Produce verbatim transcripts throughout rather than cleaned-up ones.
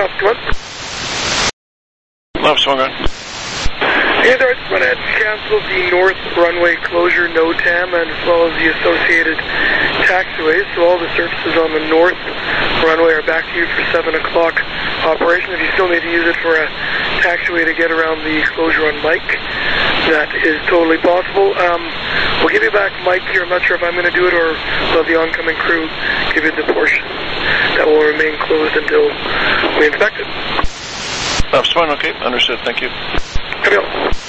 off, come on. Left swung on. Hey there, I just went ahead and canceled the north runway closure, NOTAM, and as well as the associated taxiways. So all the services on the north runway are back to you for seven o'clock operation. If you still need to use it for a taxiway to get around the closure on Mike, that is totally possible. Um, we'll give you back Mike here. I'm not sure if I'm going to do it or let the oncoming crew give you the portion that will remain closed until we inspect it. Left swung, okay, understood, thank you. Copy all.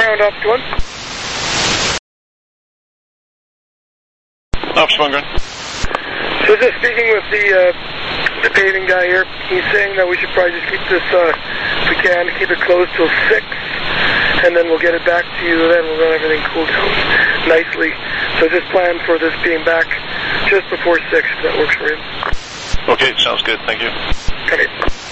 ground, Officer one. Officer one, ground. So just speaking with the uh, the paving guy here, he's saying that we should probably just keep this, uh, if we can, keep it closed till six, and then we'll get it back to you, and then we'll let everything cool down nicely. So just plan for this being back just before six, if that works for you. Okay, sounds good. Thank you. Okay.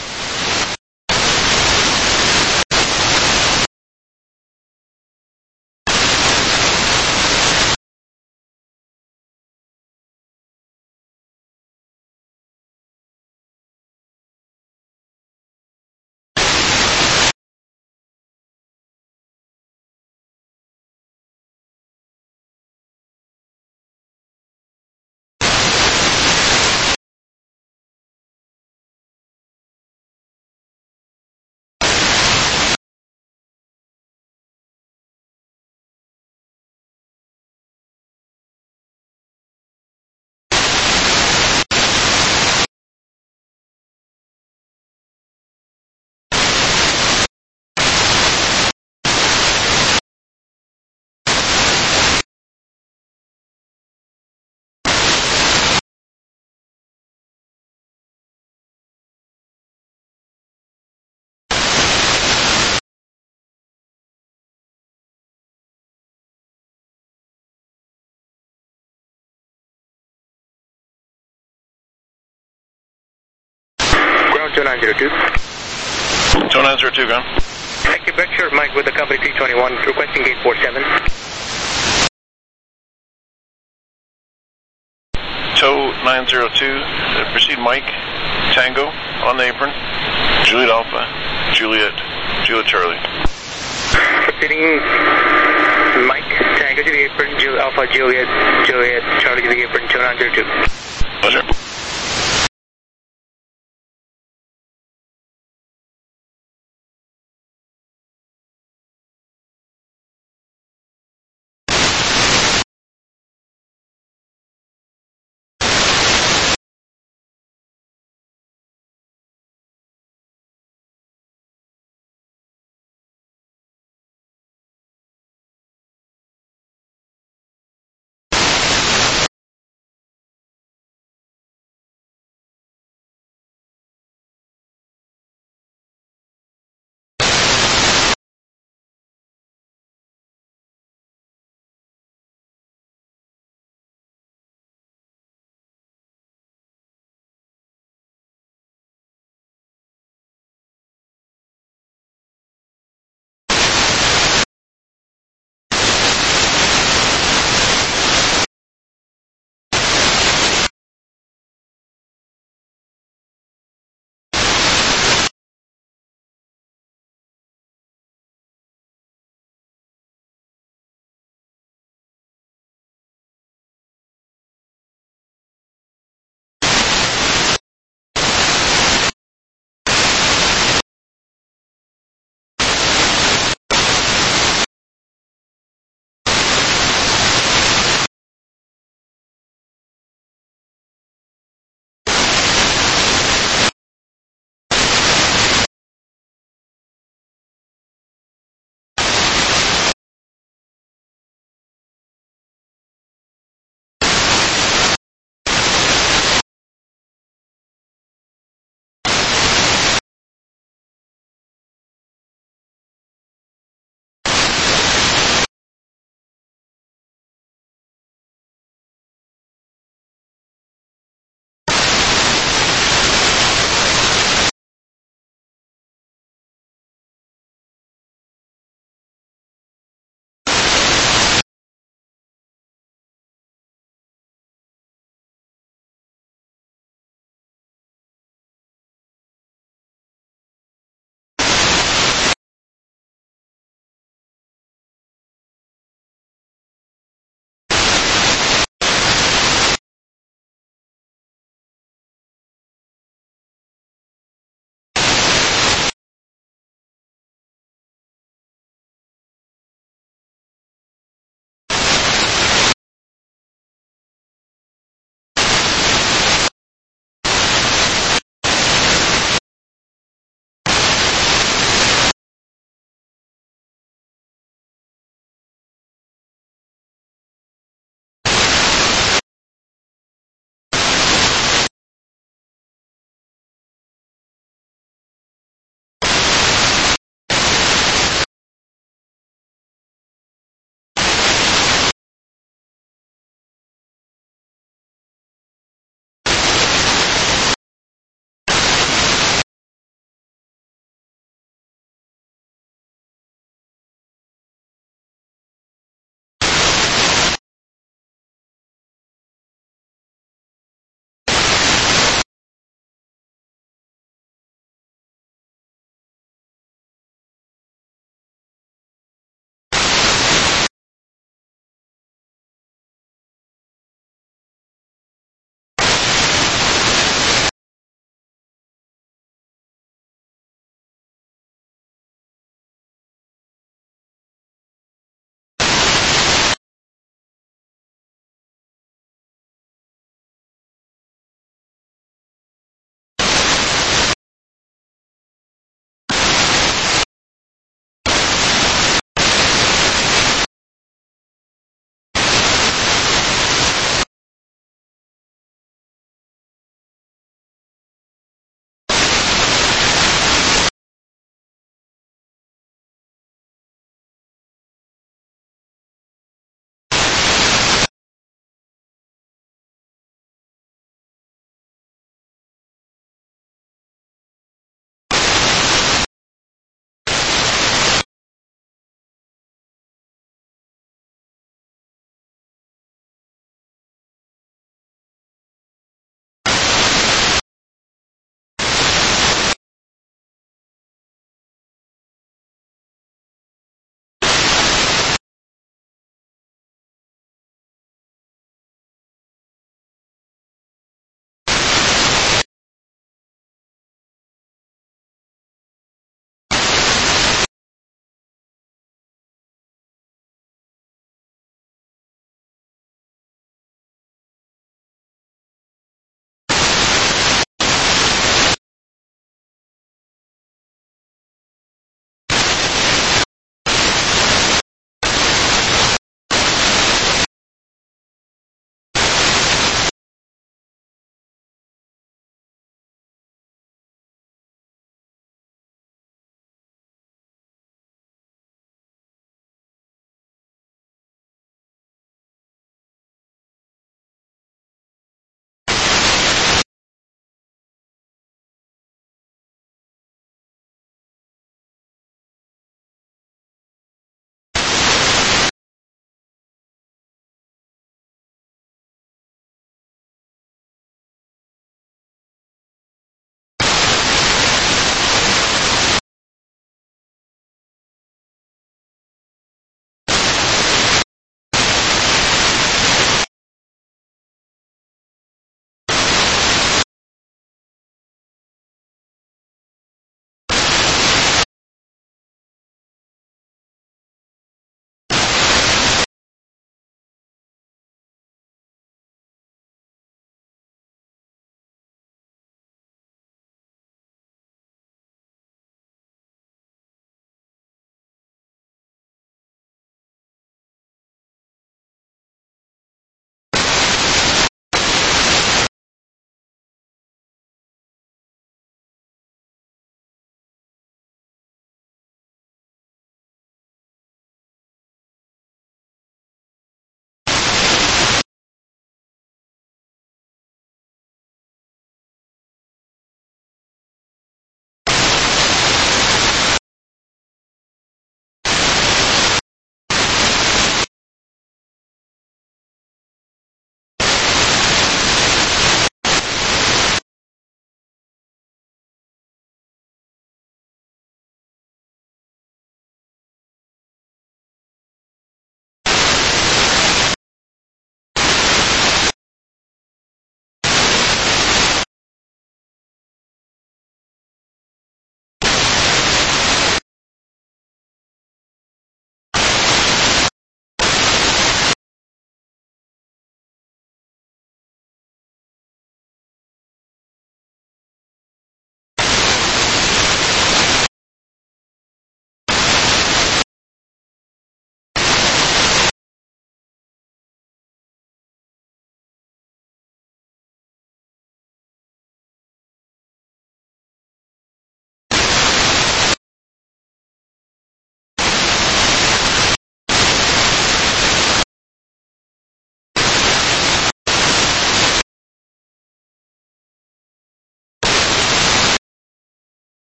two nine zero two. two nine zero two, ground. Quebec Short Mike with the company three twenty-one, requesting gate four seven. Tow nine zero two, uh, proceed Mike, Tango, on the apron, Juliet Alpha, Juliet, Juliet Charlie. Proceeding Mike, Tango to the apron, Juliet Alpha, Juliet, Juliet, Charlie to the apron, two nine zero two. Pleasure.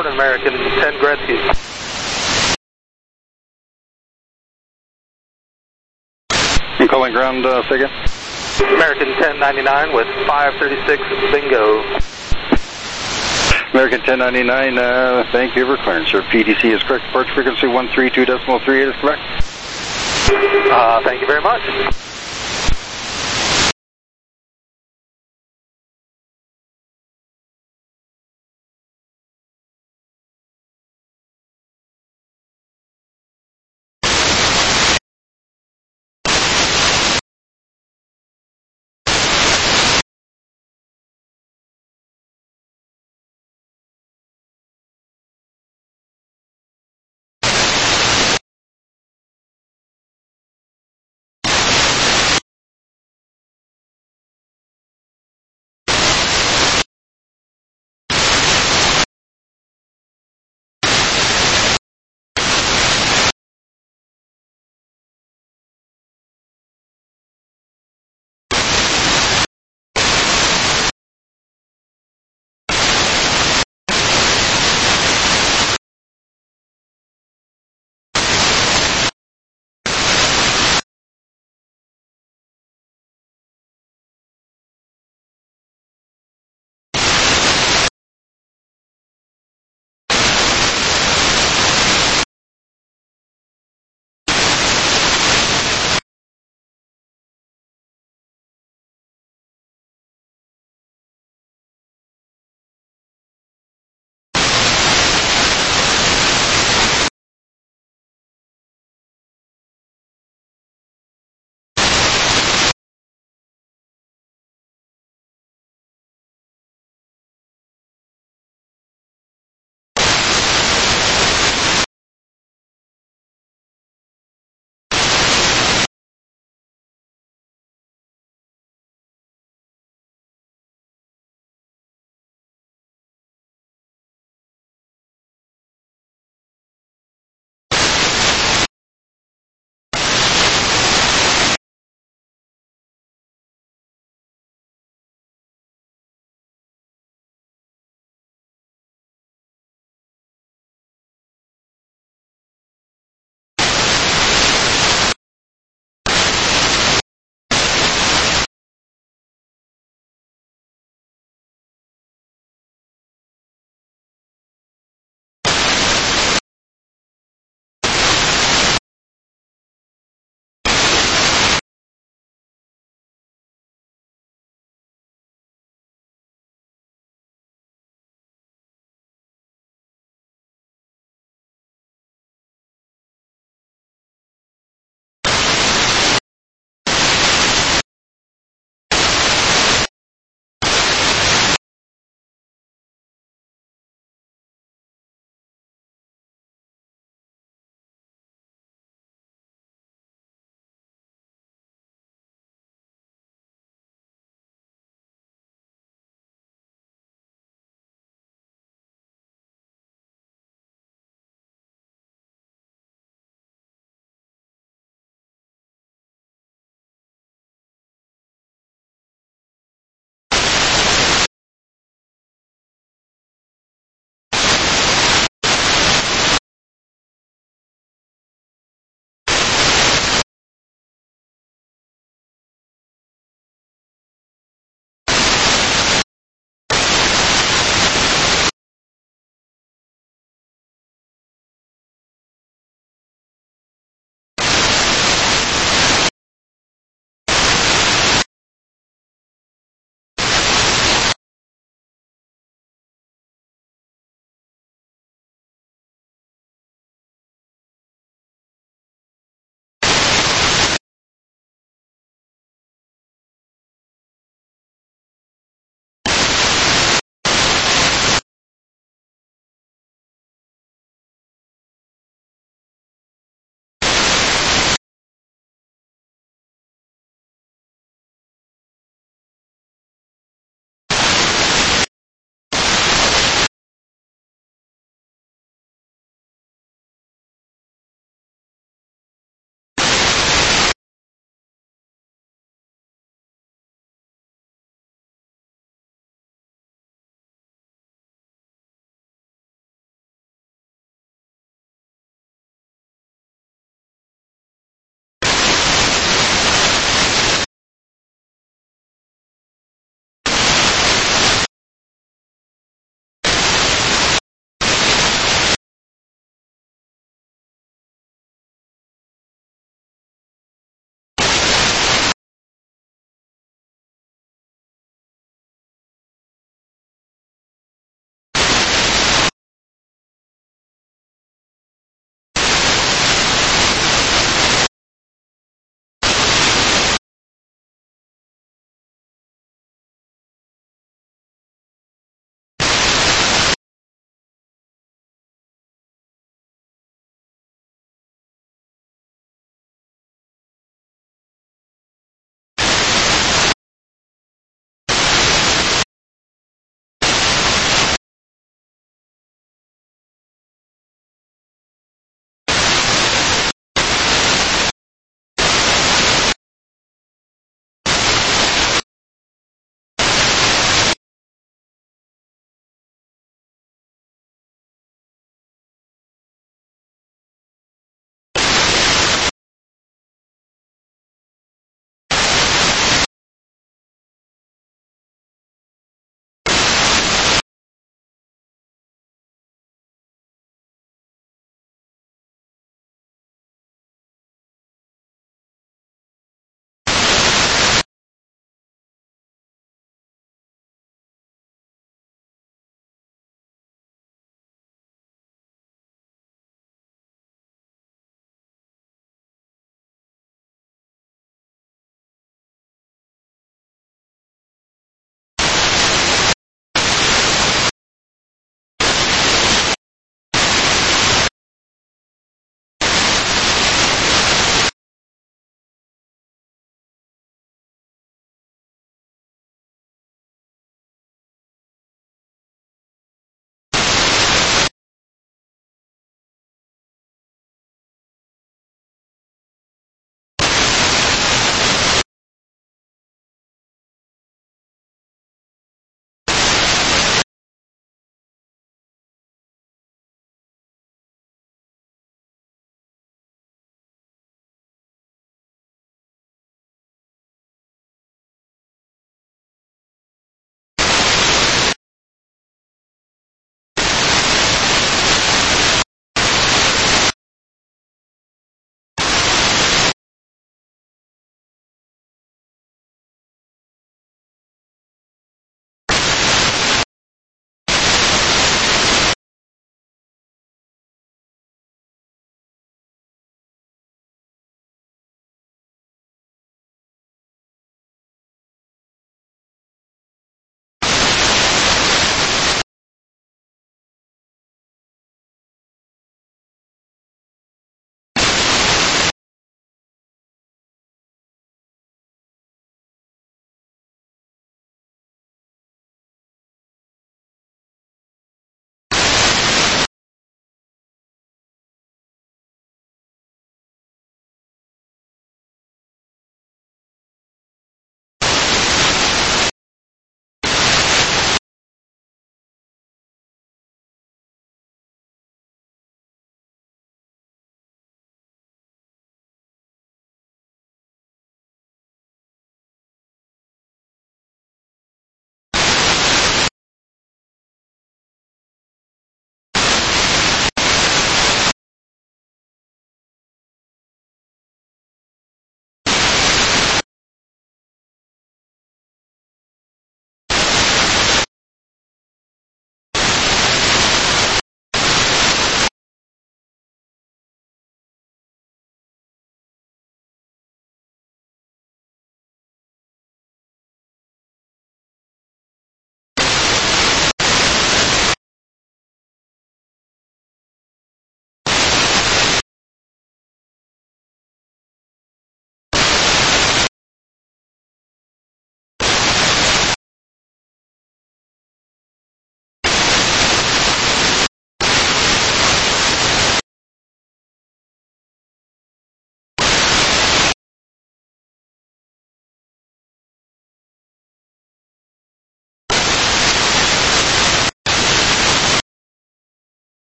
report, American ten Gretzky. I'm calling ground, uh, say again? American ten ninety-nine with five thirty-six Bingo. American ten ninety-nine, uh, thank you for clearance. Your P T C is correct. Departure frequency one three two point three eight is correct. Uh, thank you very much.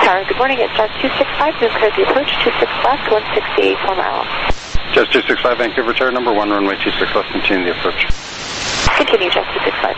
Tower, good morning. It's Jazz two six five, new clear the approach, two six left, one sixty, four miles. Jazz two six five, Vancouver Tower, number one, runway two six left, continue the approach. Continue, Jazz two six five.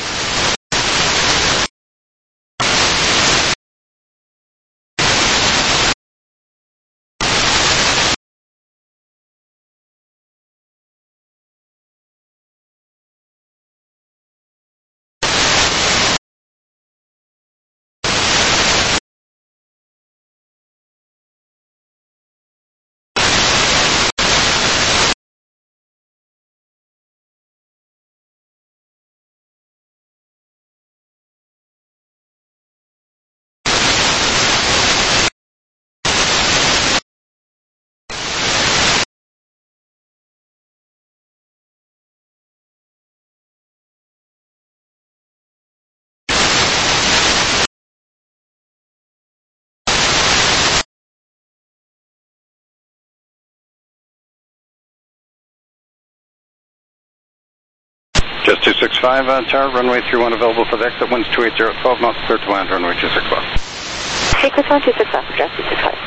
Jazz two six five, uh, Tower, runway three one available for the exit, winds two eight zero at twelve knots, clear to land, runway two six left. Take this one, two six left, Jazz two six five.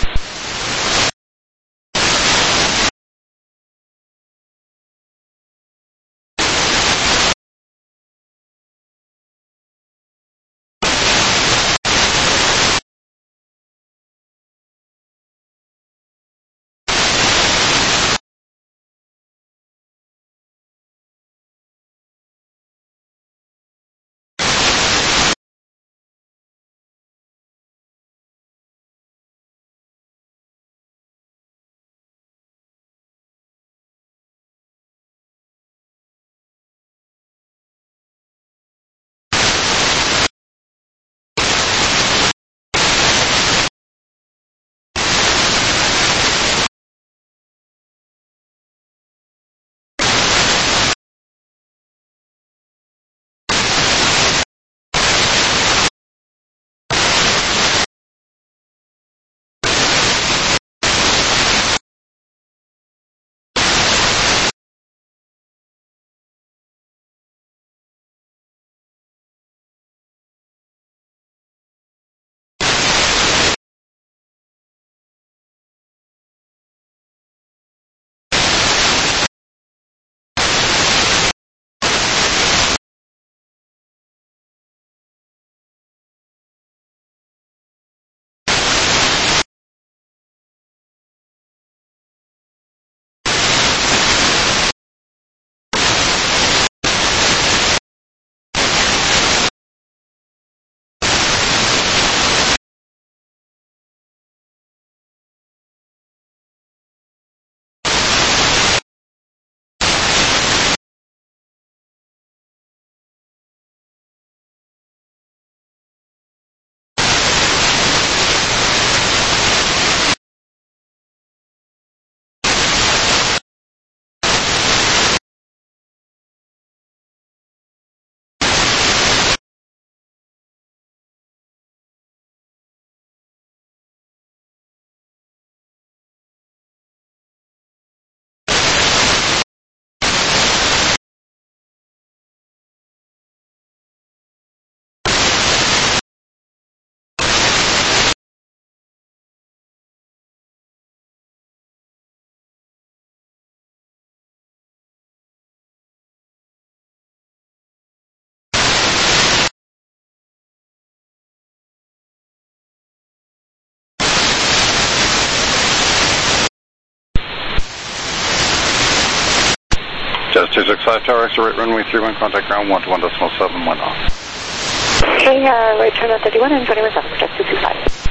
Jazz two six five, Tower, exit right runway three one, contact ground one to one decimal seven one off. Okay, uh, right turn on thirty-one and twenty-one seven, Jazz two six five.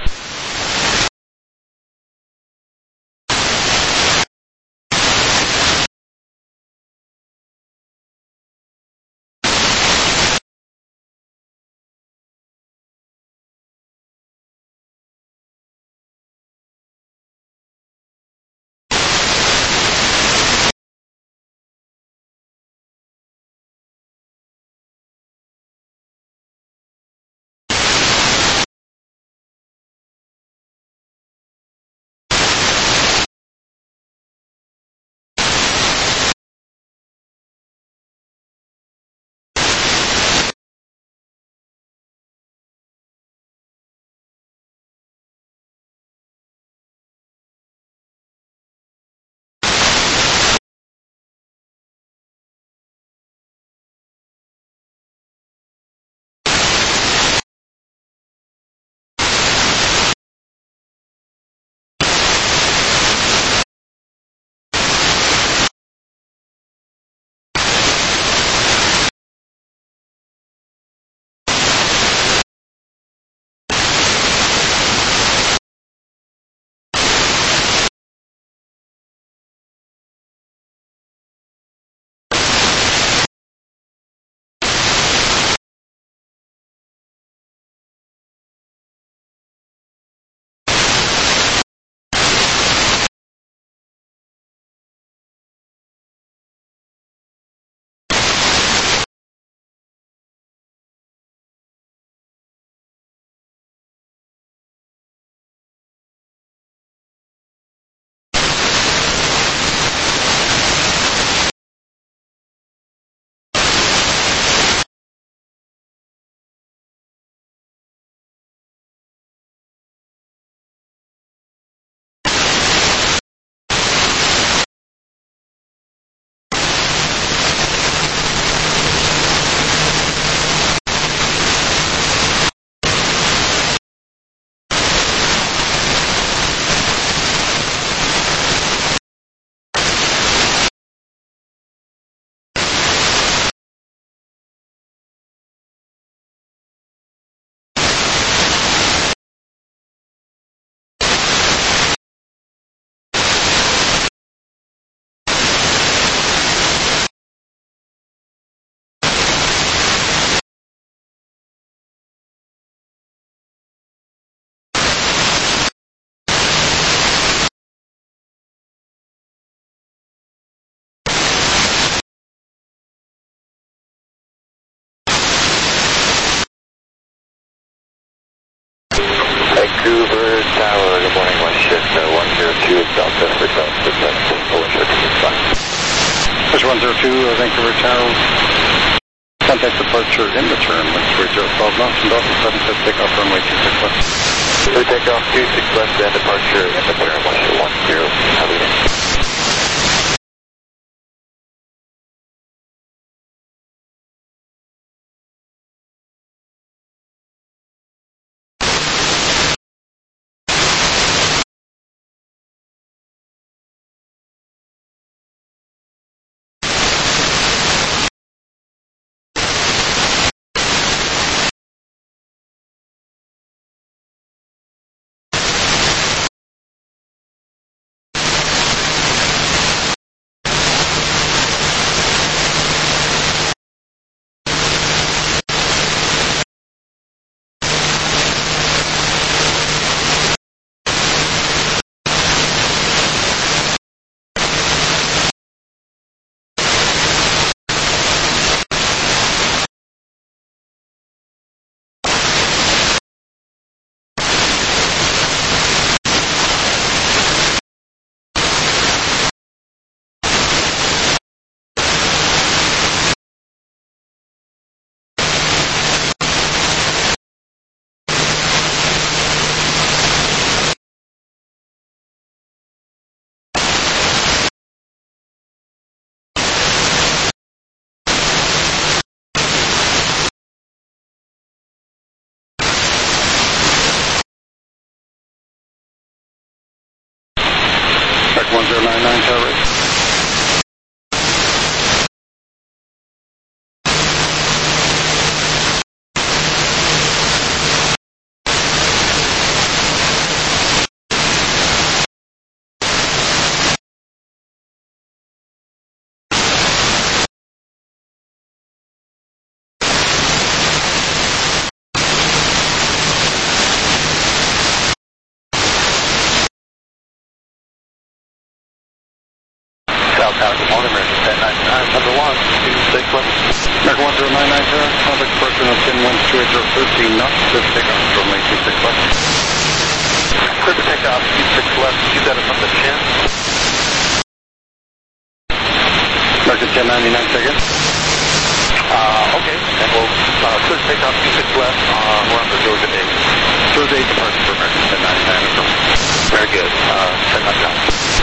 Delta, for South, for South, Polar Shark six five. Push one zero two, uh, Vancouver Tower. Contact departure in the turn, one two eight zero, twelve knots, and Delta seven six, takeoff runway two six left. Clear takeoff two six left, and departure in the turn, one two one zero, how we doing? one zero nine nine, tower rate. South Tower, good morning, American ten ninety-nine, number one, two six left. American one zero nine nine, tower, contact departure on pin one two eight zero, thirteen knots, clear for takeoff runway two six left. Clear to take off two six left, you got us on the chin. American ten ninety-nine, second. Uh, okay, and we'll uh, clear to take off two six left, uh, we're on the Georgia eight. Georgia eight departure for American ten ninety-nine. Very good, uh, ten knots down.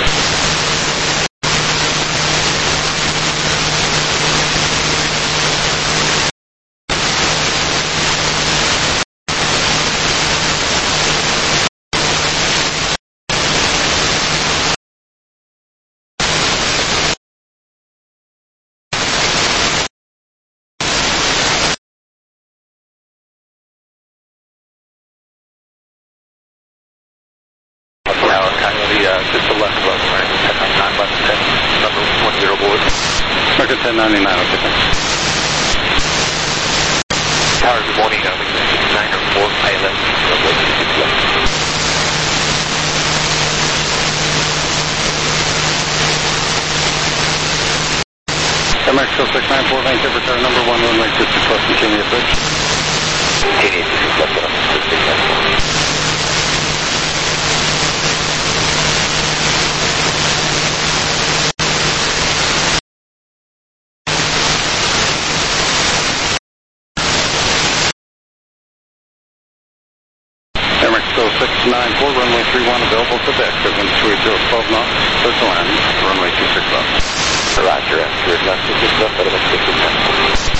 Just the left of us, American ten ninety-nine, left ten, number one zero board. American ten ninety-nine, okay, thanks. Tower, good morning, uh, nine or four, I L S, runway two six left. Mexico six nine four, Vancouver Tower, number one, runway two six left, continue approach. Continue two six left, uh, six six left. six nine four, runway three one, available to deck, at one two eight zero, twelve knots, clear to land, runway two six left. Roger, accurate, left two six left, out of six six left.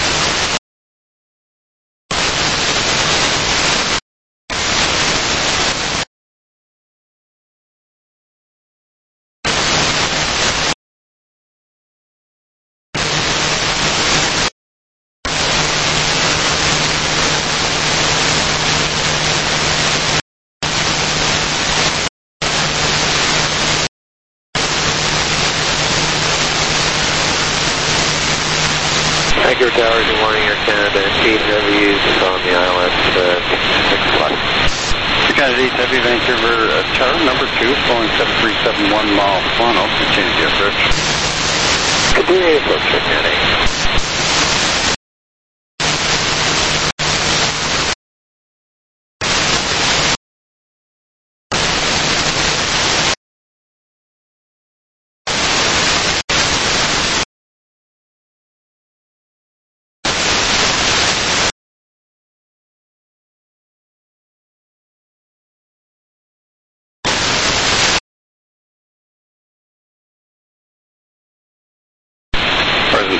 Vancouver Tower, good morning, Air Canada, eight heavy is on the I L S, uh, six left. Air Canada eight Heavy, Vancouver uh, Tower, number two, flowing seven three seven one mile Toronto, continue the approach. Continue the approach, Air Canada.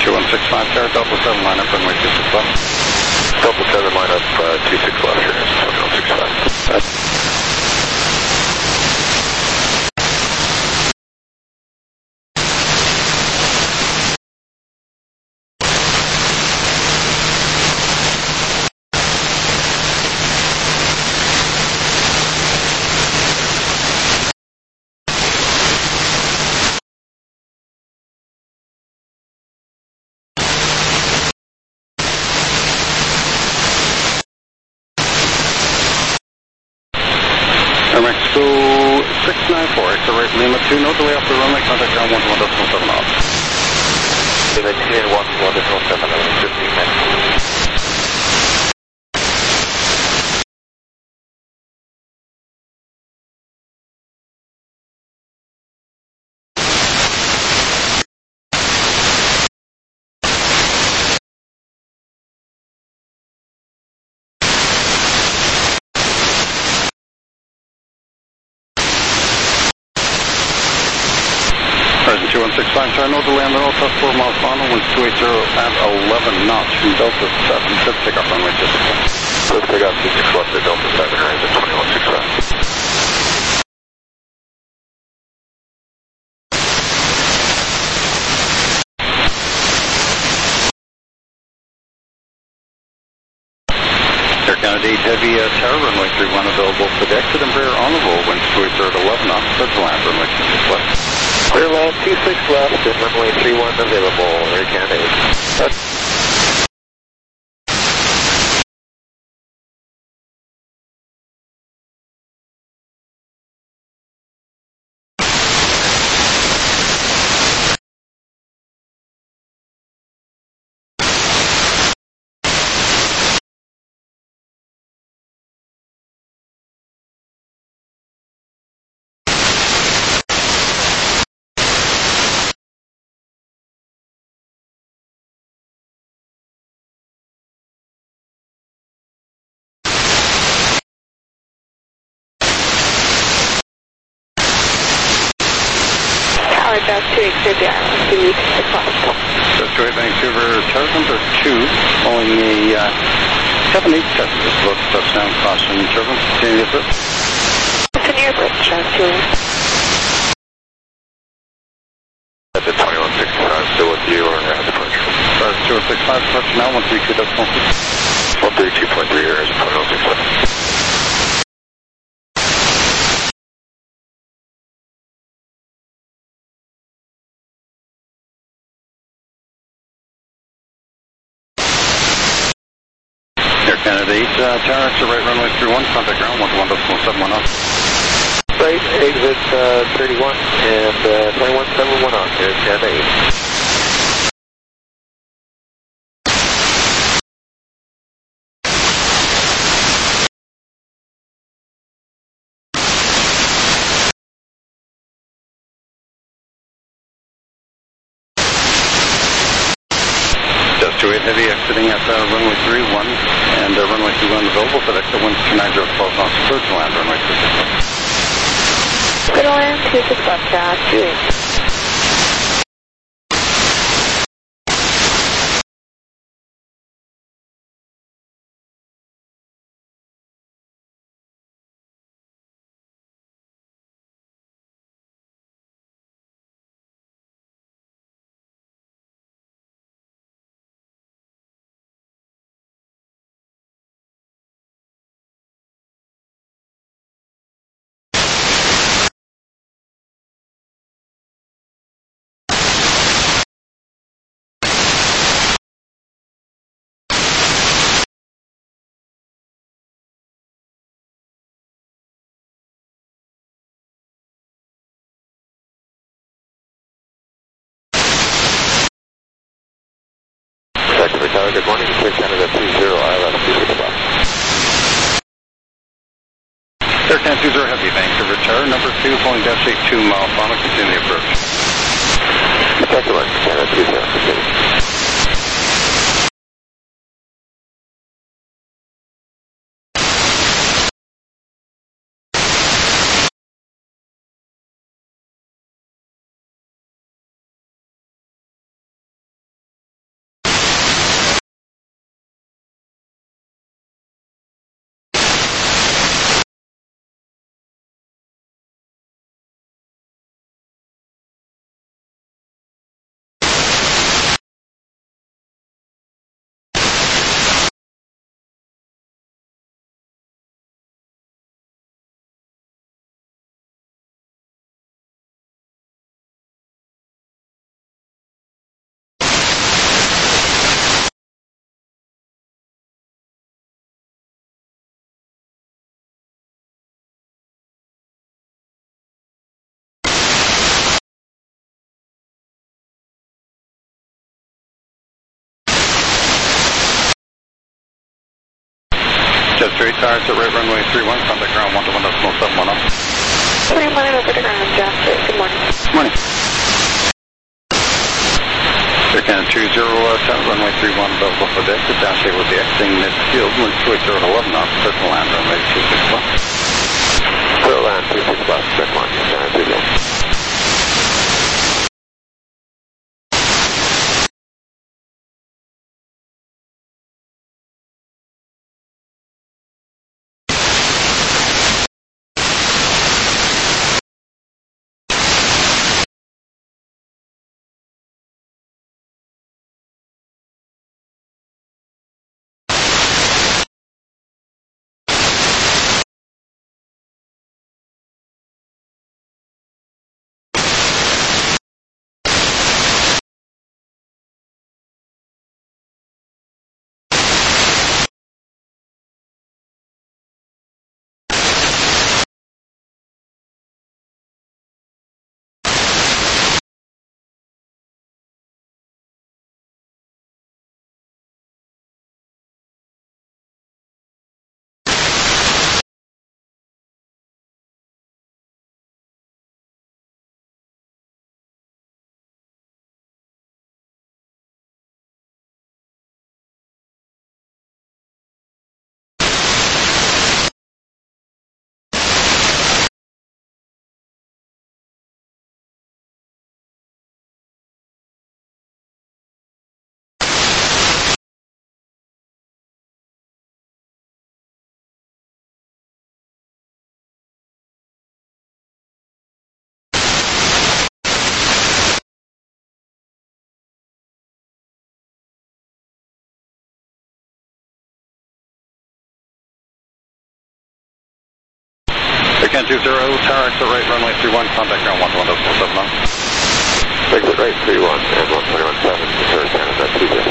two one six five, Tower Delta seven, line up runway two six left. Delta seven, line up uh, two six left, here, twenty-one six five. Mexico six nine four, exit right Lima two, no delay off the runway, contact ground one one decimal seven off. Lima two, one one decimal seven, fifteen minutes. two one six five, Tower, no delay on the roll, plus four miles final, winds two eighty at eleven knots from Delta seven, good pick up runway two six left. Let's pick up two six left at Delta seven, right at twenty-one six five. Air Canada eight Heavy, uh, Tower, runway three one available for the exit, Embraer on the roll, winds two eighty at eleven knots, clear to land, runway two six left. Clear land two six left and runway three one available, Air Canada eight. Just to exit the island to the cross. Just to Vancouver, Tower number two, following a uh, seven eight seven, just about to touchdown, caution, turbulence, continue approach. Continue approach, transfueling. At the twenty-one six five, still with you or at departure? Stars two one six five, touch now, one three two decimal six. one thirty-two point three here is twenty-one six five. Canada eight, uh, Tower, exit right runway three one, contact ground one one decimal seven one off. Right, exit uh, thirty-one and uh, twenty-one seven one on here, Canada eight. two eight Heavy exiting at uh, runway three one and uh, runway two one available for exit winds two nine zero twelve knots, clear to land, runway two six left. Clear to land, two six left, uh, two. Good morning, Clear Canada two zero, I L S two six five. Air Canada two zero Heavy, Vancouver Tower, number two, following dash eight two mile final, continue approach. Second one, Canada two zero, continue. Jet three, tires at right runway three one, contact ground one to one decimal seven one zero. three one over to ground, Jet three. Good morning. Good morning. Air Canada two zero, uh, ten, runway three one, available for deck. The dash eight will be exiting midfield, wind two eight zero to eleven knots, clear to land runway two six left. Clear to land two six left, check one, Canada two zero. Air Canada two zero, tower exit right runway three one, contact ground one to one decimal seven zero. Exit right three one and one twenty-one seven, Air Canada two zero.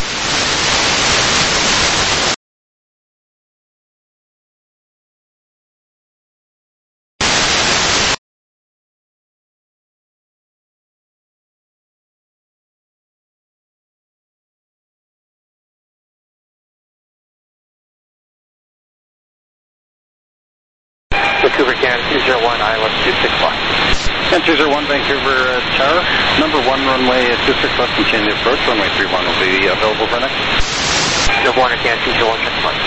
Vancouver, Canada two zero one, I L S two six one. Canada two zero one, Vancouver uh, tower, number one runway uh, two six left, continue the approach, runway three one will be available for next. Number one, Canada two zero one, check one.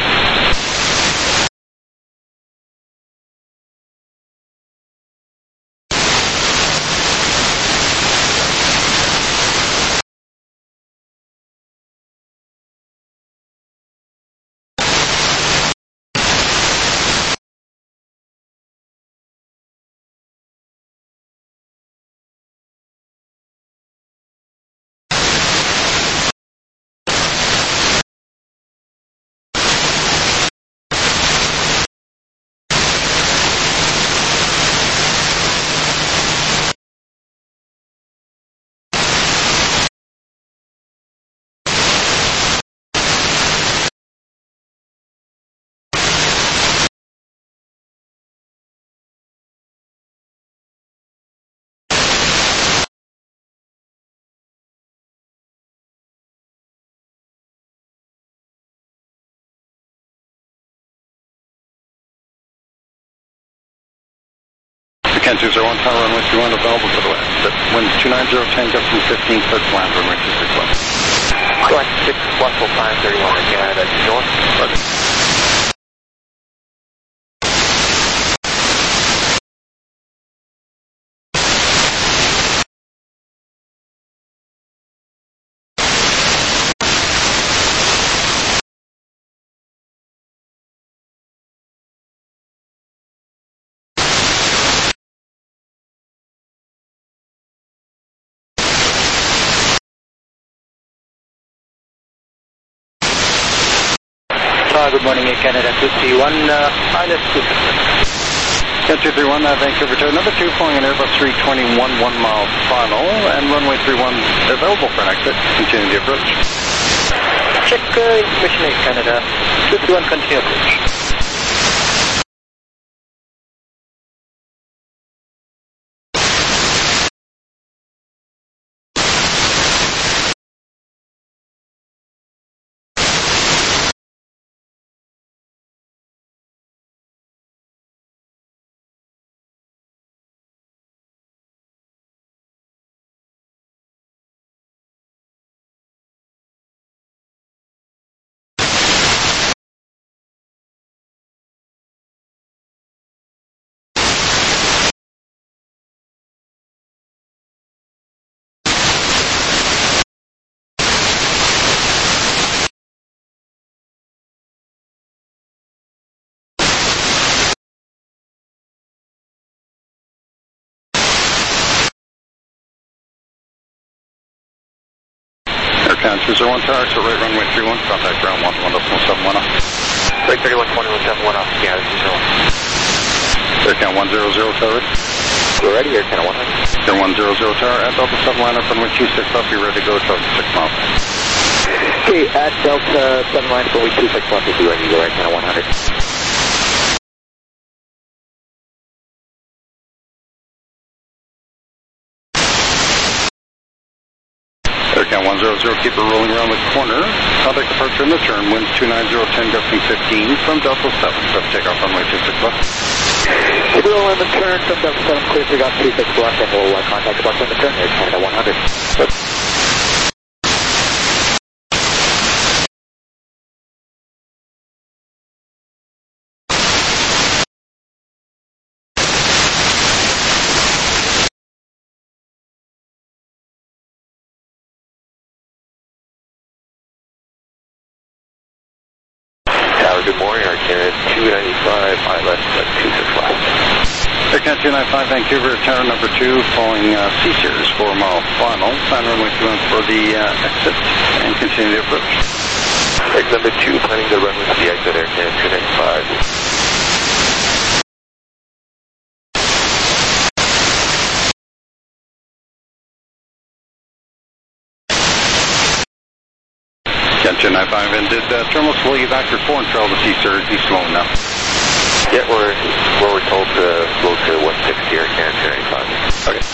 Canada two zero one, tower runway three one, available for the west. Wind two nine zero, ten, gusting fifteen, clear to land runway two six left. Select six, Westfield five thirty-one, Canada north. Roger. Uh, good morning, Canada two three one, uh, I L S two six one. Canada two three one, uh, Vancouver tower, number two, flying an Airbus three twenty-one, one mile final, and runway three one available for an exit. Continue the approach. Check uh, information, Air Canada two three one, continue approach. Aircon two zero one Tower, so right runway three one, contact ground one one seven one. Right thirty-one twenty one seven one off, yeah, two zero one. Aircon one zero zero Tower. We're ready, Aircon one hundred. Air one zero zero Tower, at Delta seven line up runway two six up, you're ready to go, Delta six miles. Okay, at Delta seven line runway two six left, if you're ready to go, Aircon one hundred. Aircon one zero zero, keep it rolling around the corner. Contact departure in the turn, winds two nine zero ten, gusting fifteen from Delta seven. Set takeoff runway two six left. Keep it rolling in the turn from Delta seven, clear to got two six left, and we'll uh, contact departure in the turn, Air Canada one hundred. Good morning, Air Canada two ninety-five, I left at two six left. Aircon two ninety-five, Vancouver, tower number two, following uh, C-Series, four mile final. Plan runway two one for the uh, exit, and continue the approach. Exit number two, planning to run with the exit, Air Canada two ninety-five. two ninety-five, and did uh, terminal slow you back for four and trail to C-Surge, he's slowing now. Yeah, we're, well, we're told to slow to one sixty, Air Canada two ninety-five. Okay.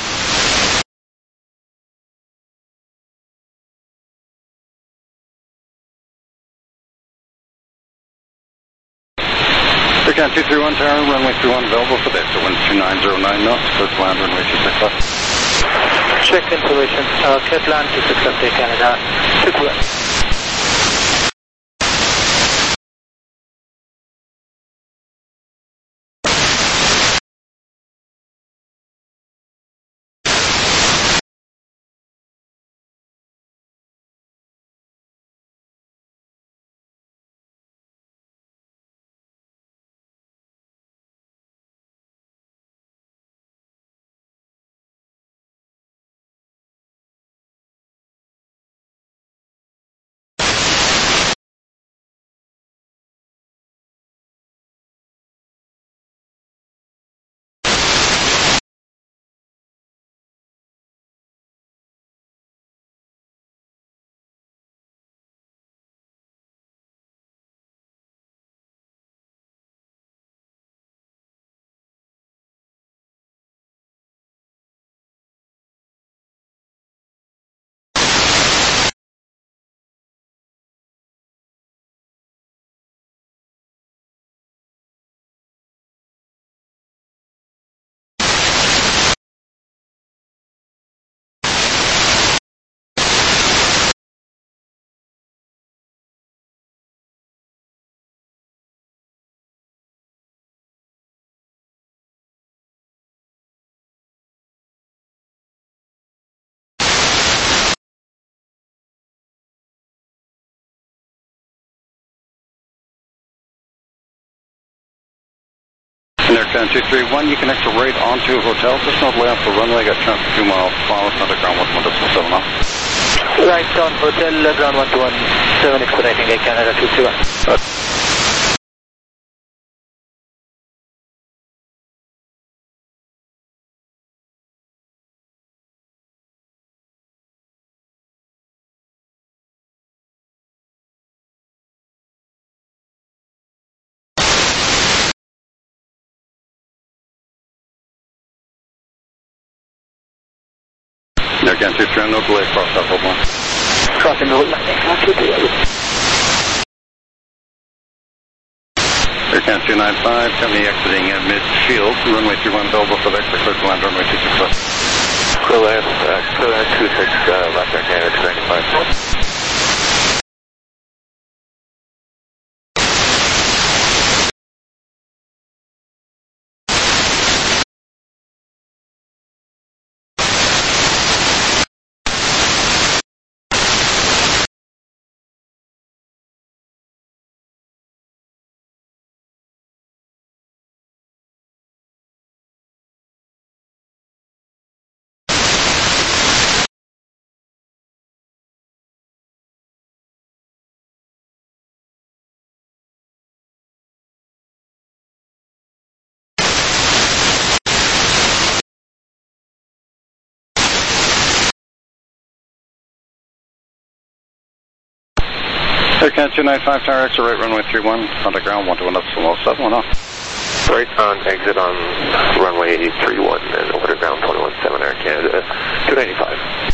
Aircon two three one Tower, runway three one available for this, so winds two nine zero nine knots, clear to land, runway two six left. Check information, uh, clear to land two six left, Air Canada, two two one. And Aircon two three one, you connect to right onto a hotel, just north layout for runway, got transfer two mile, follow contact ground one one seven off. Right on hotel, ground one two one seven, expediting Air Canada two three one. Uh, Aircon two three one, no delay across that whole line. Crossing the hold line, Aircon two three one. Aircon two ninety-five, company exiting at midfield, runway three one available for the exit, clear to land, runway two six left. Clear land, uh, clear land two six uh, left, Air Canada two ninety-five. Air Canada two nine five, tower exit right runway three one, contact ground one two one up, slow seven one off. Right on exit on runway three one and over to ground twenty-one seven Air Canada two ninety-five.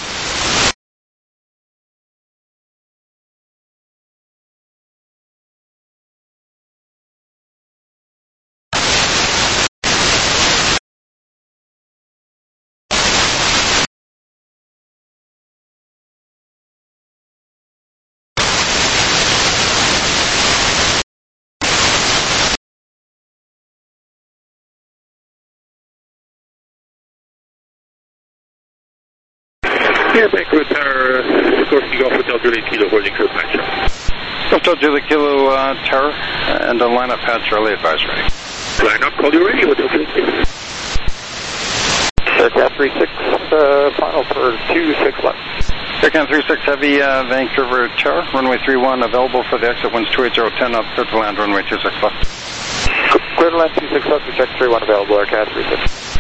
Yeah, Vancouver Tower, Sikorsky Golf Hotel Juliet Kilo, holding crew patch. Hotel Juliet Kilo uh, Tower, and on lineup pad Charlie advisory. Line up, call you ready, Hotel Juliet Kilo. Aircraft three six, uh, final for two six left. Aircraft three six Heavy, uh, Vancouver Tower, runway three one, available for the exit, winds two eight zero ten up, clear to land, runway two six left. Clear to land two six left, check three one available, Aircraft three six.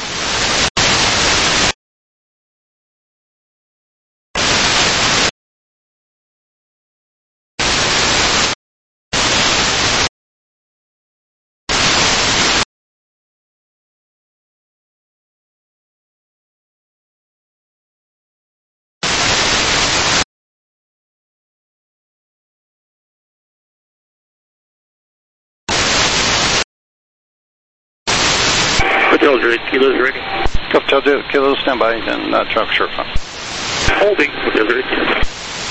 Hotel Juliet Kilo is ready. Hotel Juliet Kilo, stand by, and uh, traffic short front. Holding, Hotel Juliet Kilo.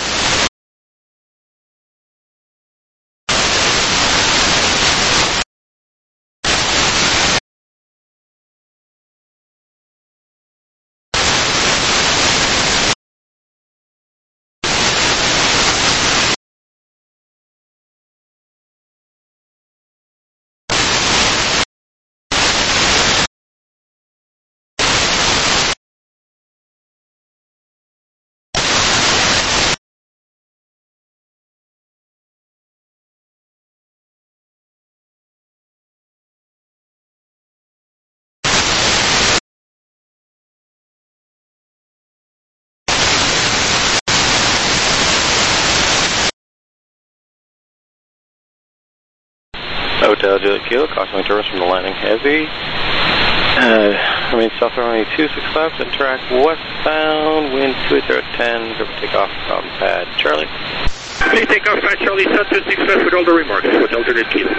Hotel Juliet Kilo, cautioning tourists from the landing heavy. Uh, I mean, south runway two six left and track westbound, wind two eight zero ten, group takeoff from pad Charlie. Please take off pad Charlie, sun two six left with all the remarks, Hotel Juliet Kilo.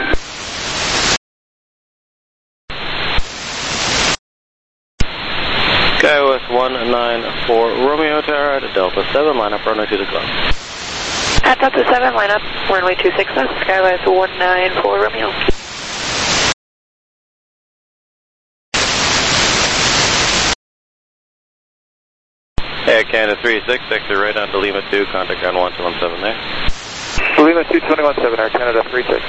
SkyWest one nine four Romeo Tower at Delta seven, line up runway two six left. At Delta seven, line up, runway two six left, SkyWest one nine four Romeo. Air Canada three six, exit right on to Lima two, contact ground one two one seven there. Lima two two one seven, Air Canada three six.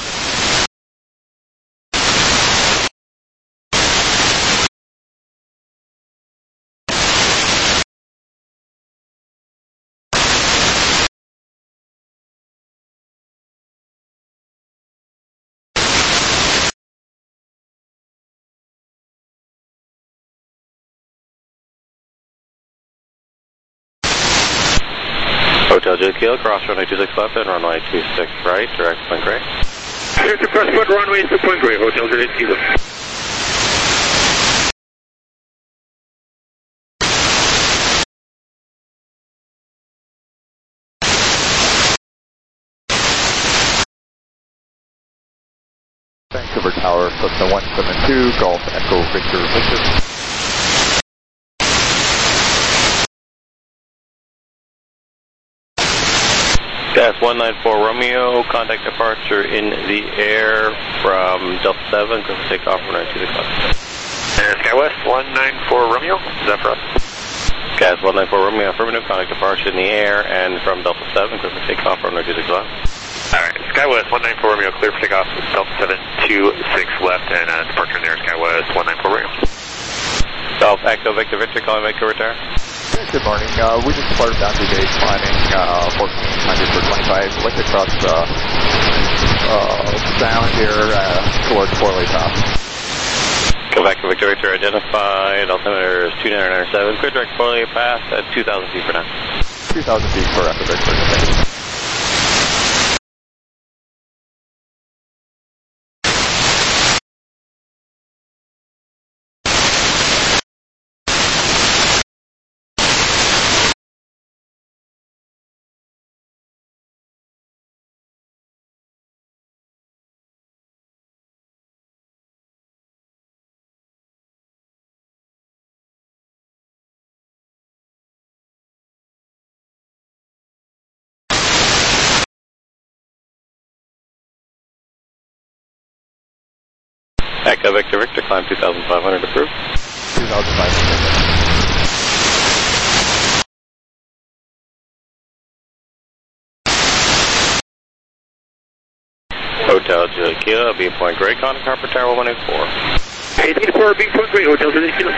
Hotel Juliet Kilo, cross runway two six left and runway two six right, direct Point Grey. Clear to cross point runway to Point Grey, Hotel Juliet Kilo. Vancouver Tower, Cessna one seven two, Golf Echo Victor Victor. Gas one nine four Romeo, contact departure in the air from Delta seven, go for takeoff runway two six left. Uh, SkyWest one nine four Romeo, is that for us? Gas one nine four Romeo, affirmative, contact departure in the air and from Delta seven, go for takeoff runway two six left. Alright, SkyWest one nine four Romeo, clear for takeoff, Delta seven two six left and uh, departure in the air, SkyWest one nine four Romeo. Golf Echo Victor Victor, calling Vancouver Tower. Good morning. Uh, we just departed Boundary Bay, climbing uh, fourteen hundred for twenty-five. Like across the uh, sound here uh, towards Four-Way Top. Go back to Victor Victor, identified. Altimeter is two nine nine seven. Clear direct Four-Way path at two thousand feet for now. two thousand feet for after Victor. Echo Victor Victor, climb two thousand five hundred approved. two thousand five hundred. Hotel Juliet Kilo, B Point Grey, contact Harper Tower one eight four. eight eight four, B Point Grey, Hotel Juliet Kilo.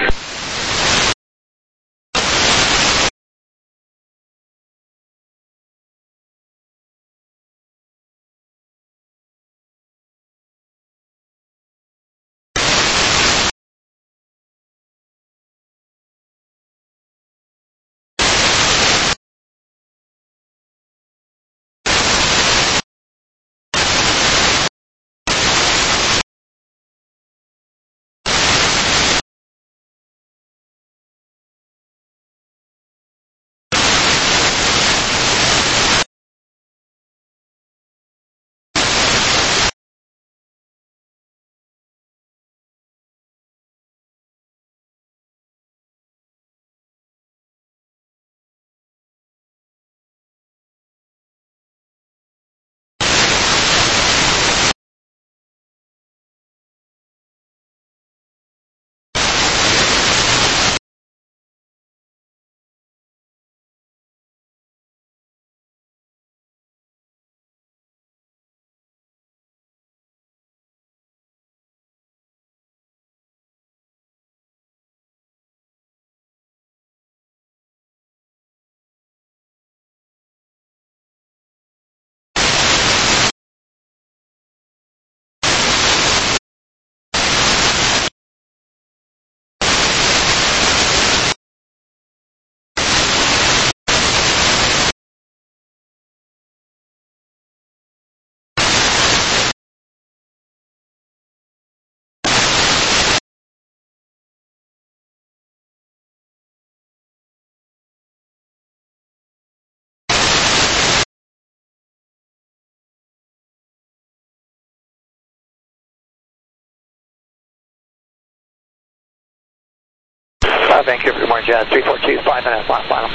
Uh, Vancouver, good morning, Jazz three four two, five and a half, final.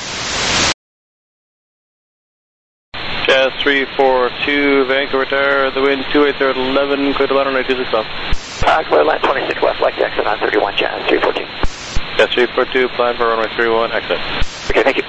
Jazz three four two, Vancouver Tower, the wind two eight zero eleven, clear to line runway two six left. Uh, clear line twenty-six left, like exit on thirty-one, Jazz three four two. Jazz three four two, plan for runway three one, exit. Okay, thank you.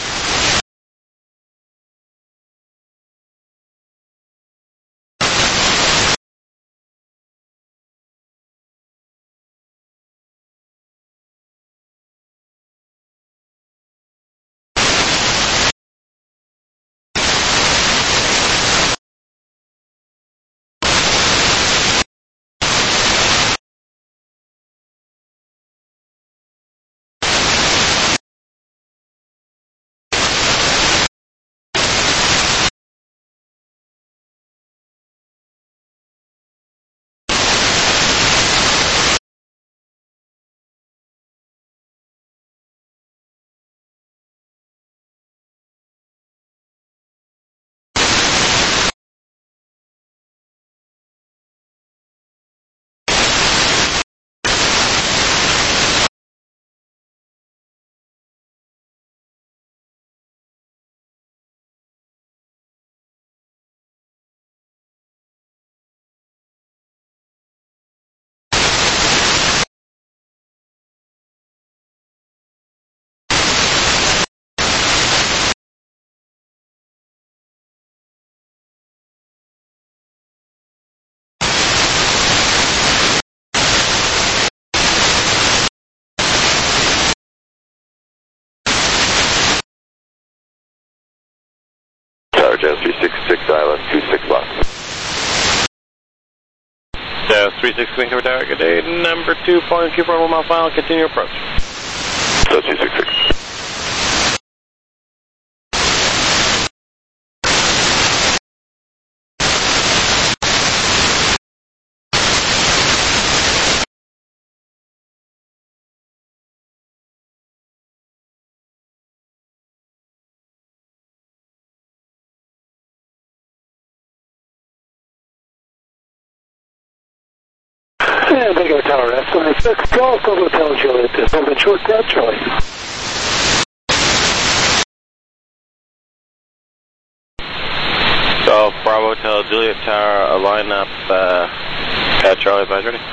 Jazz three six six Island, two six left. Jazz three six Vancouver Tower, good day, number two point two four one mile final, continue approach. Jazz two six six. Yeah, Vancouver Tower, S twenty-six, Golf Hotel Juliet, Golden Short Grab Charlie. Golf Bravo Hotel Juliet Tower, line up uh, Pat Charlie, advise ready.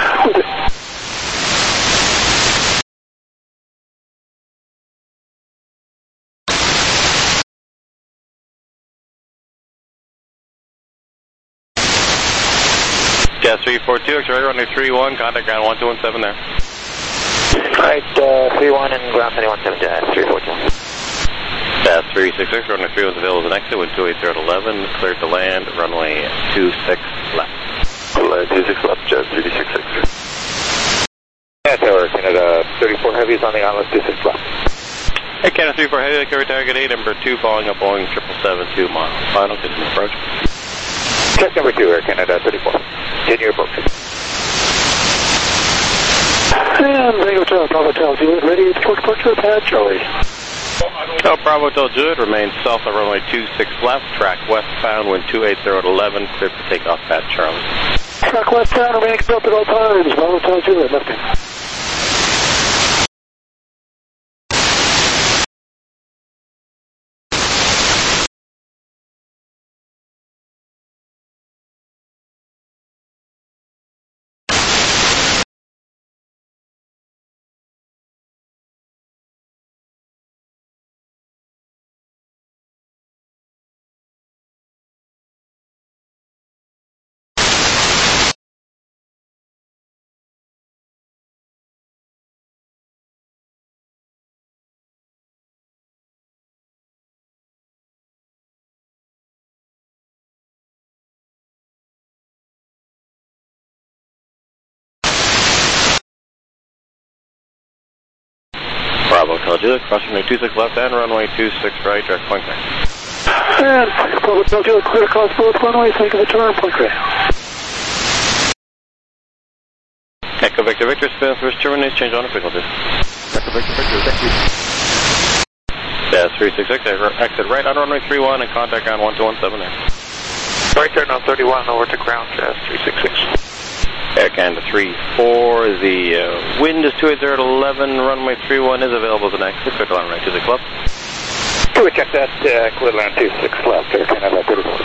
Gas three four two, X-ray runway three one, contact ground one two one seven there. Alright, uh, three one and ground three one seven, Gas three four two. Gas three six six, runway three one is available as an exit, wind two eight zero at eleven, cleared to land, runway two six left. Land two six left, Jet three six six. Yeah, Tower, Canada thirty-four Heavies on the island, two six left. Hey, Canada three four Heavy, carry target eight, number two, following up Boeing triple seven two miles. Final, continue approach. Check number two, Air Canada thirty-four. Continue approach. And Tango Hotel, Bravo Hotel, Juliet, ready for departure, Pat Charlie. Hotel Bravo Hotel Juliet, remain south of runway two six left, track westbound, wind two eight zero at eleven, cleared for takeoff, Pat Charlie. Track westbound, remaining up at all times, Bravo Hotel Juliet, lifting. Bravo Hotel Juliet, crossing runway two six left and runway two six right, direct point right. And Bravo Hotel Juliet, clear across both runways, take the turn, point right. Echo Victor Victor, spin first terminate, change on frequency. Echo Victor Victor, thank you. Gas three six six, exit right on runway three one and contact ground one two one seven there. Right turn on thirty-one, over to ground, Gas three six six. Air Canada three four, the uh, wind is two eight zero at eleven, runway three one is available as an exit, clear to land runway two six left. Do we check that, uh, clear to land two six left, Air Canada thirty-four.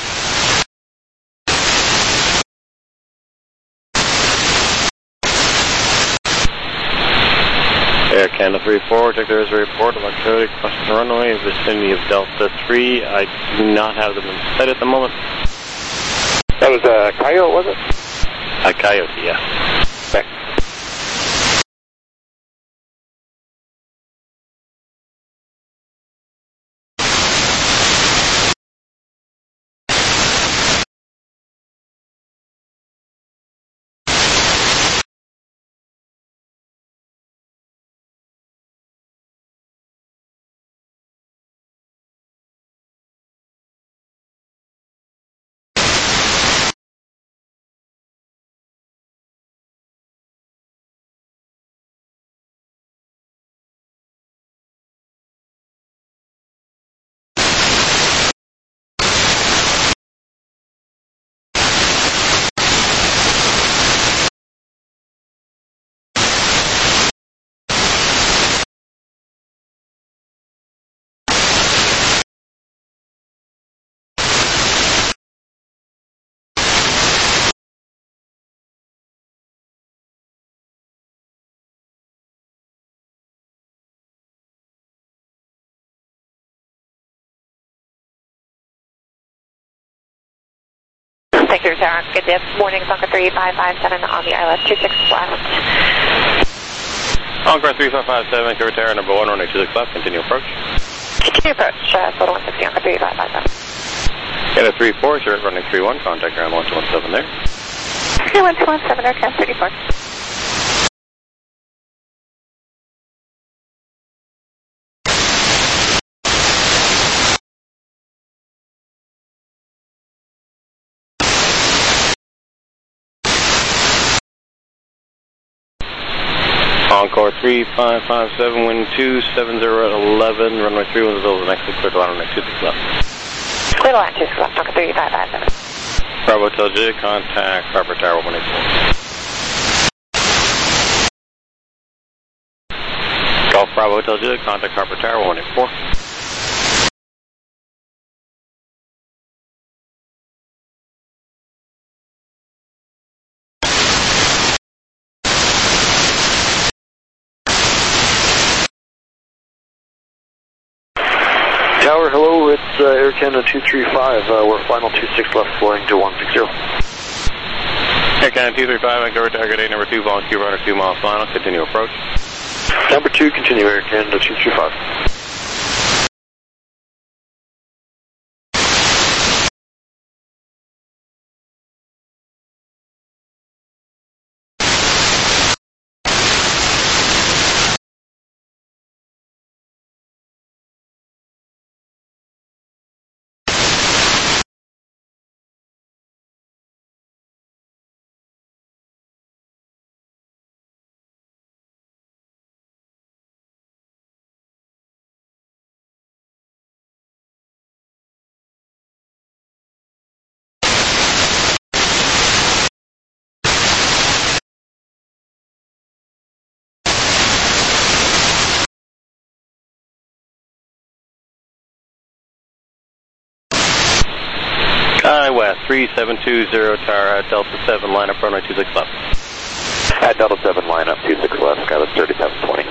Air Canada three four, check there is a report of activity crossing the runway, vicinity of Delta three. I do not have them in sight at the moment. That was a uh, Coyote, was it? A Coyote, yeah. Thanks. Thank you, Sarah. Good day. Morning, Zonka three five five seven on the I L S two six left. Encore three five five seven, Curve Terra number one, runway two six left, continue approach. Continue approach, uh, total one sixty on the three five five seven. Get a three four, sure, running three one, contact ground one two one seven there. three one two one seven, aircraft thirty-four. Encore three five five seven, wind two seven zero at eleven, runway three one is over the next clear to line runway two six left. Clear to line two six left, Zonka three five five seven. Bravo Hotel J, contact Harbour Tower one eight four. Golf Bravo Hotel J, contact Harbour Tower one eight four. Tower, hello, it's uh, Air Canada two three five. Uh, we're final two six left, flying to one six zero. Air Canada two three five, Vancouver, target eight, number two, volunteer runner, two miles final, continue approach. Number two, continue, Air Canada two three five. Sky West, three seven two zero, tower at Delta seven, line up runway two six left. At Delta seven, line up two six left, Sky West thirty-seven twenty.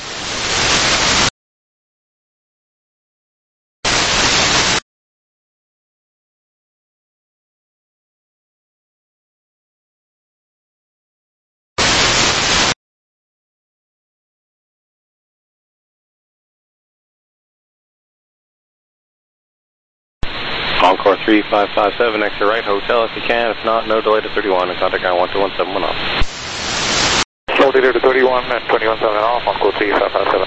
Encore three five five seven, exit right, hotel if you can. If not, no delay to thirty-one, and contact ground one two one seven one off. No delay to thirty-one and twenty-one seven off, Encore three five five seven.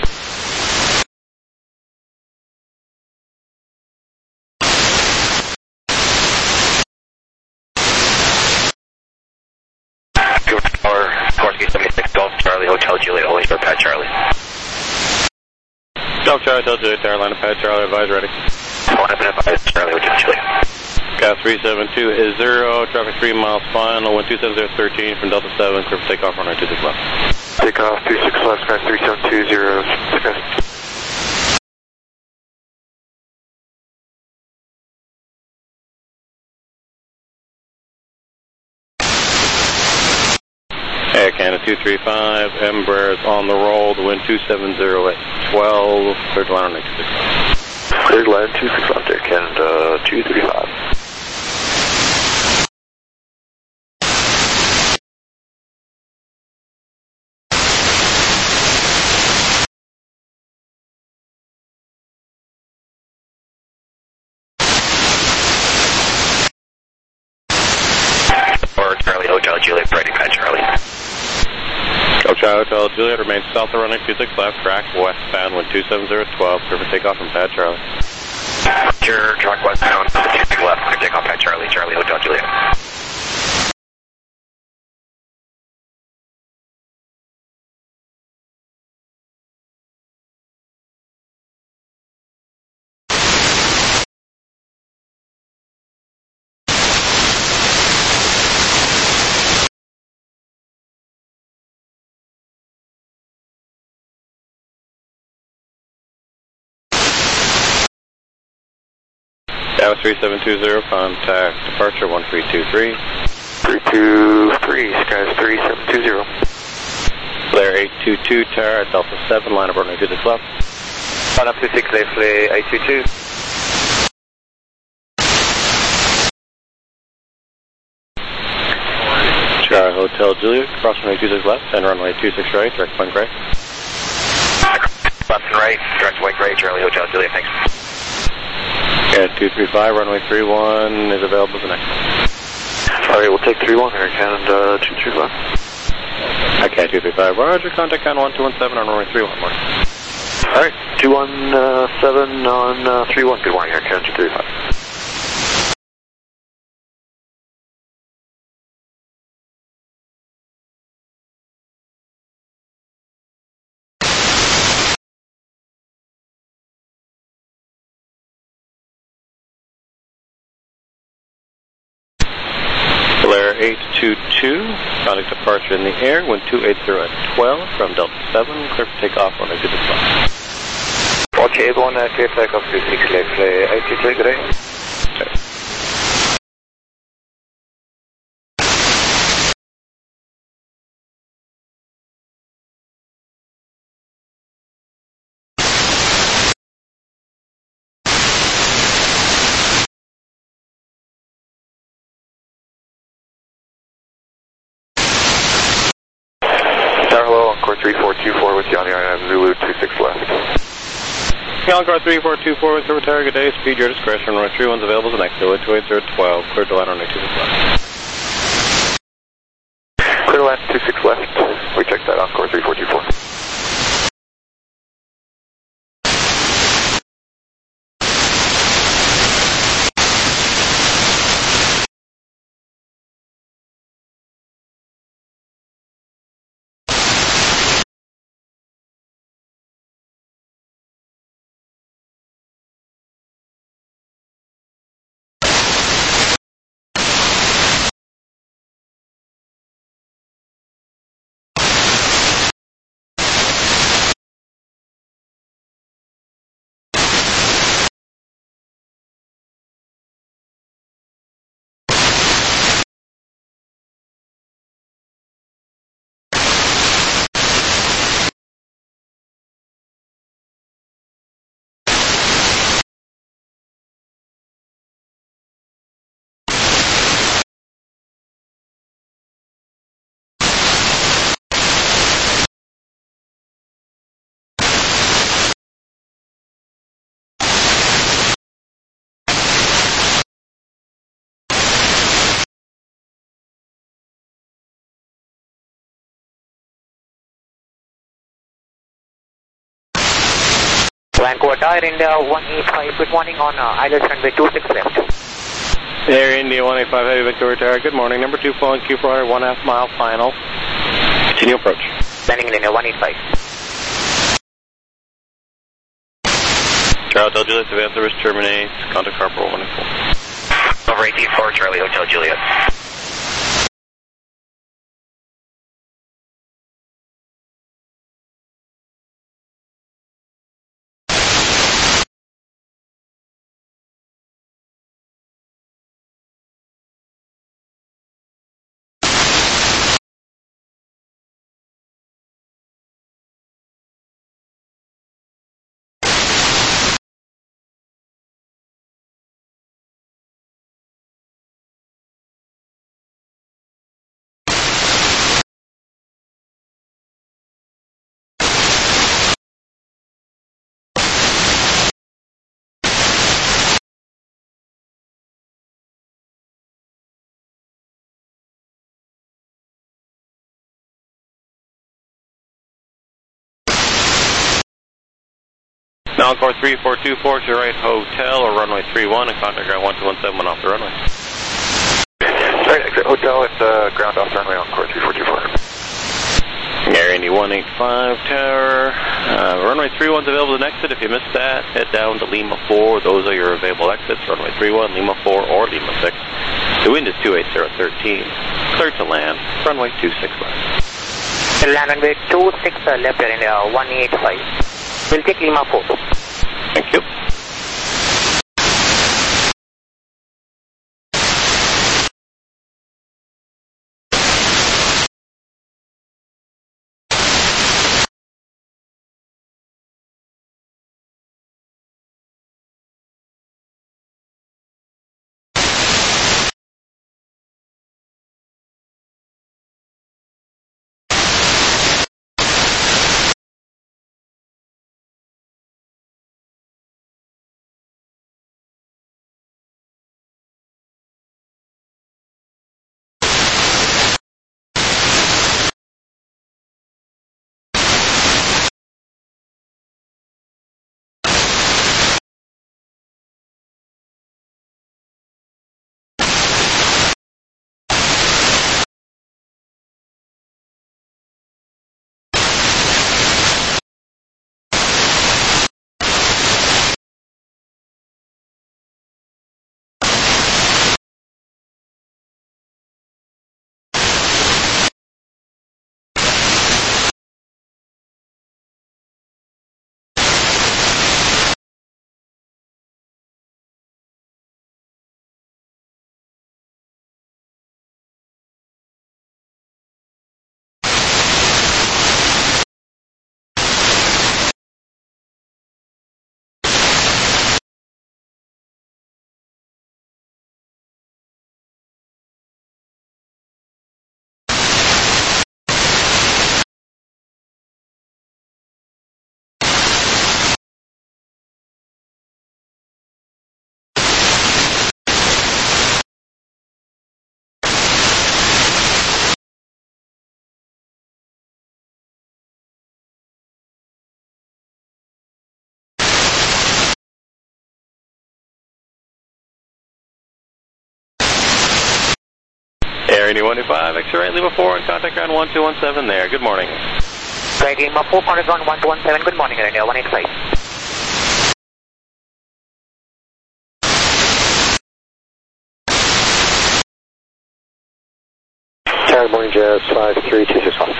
Tower, Corsica seventy-six, Golf Charlie, Hotel Juliet, always for Pat Charlie. Golf Charlie, Hotel Juliet, tower, line up pad Charlie, advise ready. Line up and advise Charlie, Hotel Juliet. Sky three seven two is zero, traffic three miles final, wind two seven zero thirteen from Delta seven, clear for takeoff, runway two six left. Takeoff two six left, Sky three seven two zero, Sky. Air Canada two three five, Embraer is on the roll, the wind two seven zero at twelve, cleared to line runway two six left. Cleared line two six left, Air Canada two three five. Or Charlie, Hotel Juliet, ready Pat Charlie. Golf Charlie, Hotel Juliet, remains south of runway two six left, track westbound, wind two seven zero twelve, clear for takeoff from Pat Charlie. Roger, track westbound, two six left, clear takeoff Pat Charlie, Charlie, Hotel Juliet. Dallas three seven two zero, contact departure one three two three. three two three, Skies three seven two zero. Flare eight two two, tower at Delta seven, line up runway two six left. Line up two six left, flare eight two two. Charlie, Hotel Juliet, cross runway two six left, and runway two six right, direct point right. Left and right, direct white right, Charlie, Hotel Juliet, thanks. Air two three five, runway three one is available the next one. Alright, we'll take three one, Air Canada two three five. Air Canada two three five, roger, contact ground one two one seven on runway three one. Alright, two one seven on uh, three one, good morning, Air Canada two three five. eight two two, contact departure in the air, wind two eight zero at twelve from Delta seven, clear for takeoff on a good spot. Okay, one uh, clear takeoff two six left, uh, eight two two, good day. Okay. Encore three four two four with Yanni I M Zulu two six left. Encore three four two four with Tower, good day, speed your discretion, runway three one's available to next, two eight zero twelve, clear to line runway two six left. Clear to line two six left, we checked that, Encore three four two four. Vancouver Tower, India one eight five, good morning on uh, I L S runway two six left. Air India one eight five, Heavy Victoria Tower, good morning, number two following Q four hundred, one half mile final. Continue approach. Landing in India one eight five. Charlie Hotel Juliet, advance service terminates, contact Corporal one four. Over eighteen four, Charlie Hotel Juliet. Now Encore three four two four to your right, hotel or runway three one, and contact ground one two one seven off the runway. Right, exit hotel at uh, ground off runway Encore three four two four. Air Indy one eight five Tower, uh, runway three one's available to exit. If you missed that, head down to Lima four, those are your available exits, runway three one, Lima four, or Lima six. The wind is two eight zero one three, clear to land, runway two six left. Land runway two six uh, left, Air India one eight five. We'll take Lima four. Thank you. Marine one eighty-five, exit right, Lima four, and contact ground one two one seven there. Good morning. Right, Lima four, contact ground one two one seven. Good morning, Radio one eighty-five. Tower, morning, Jazz five three two six one.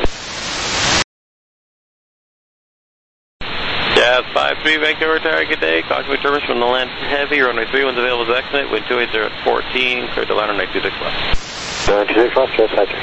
Jazz five three, Vancouver Tower, good day. Cockpit service from the land heavy, runway three one's available to exit, wind two eight zero at fourteen, cleared to line on nine two six left. nine two six left, Jazz five three.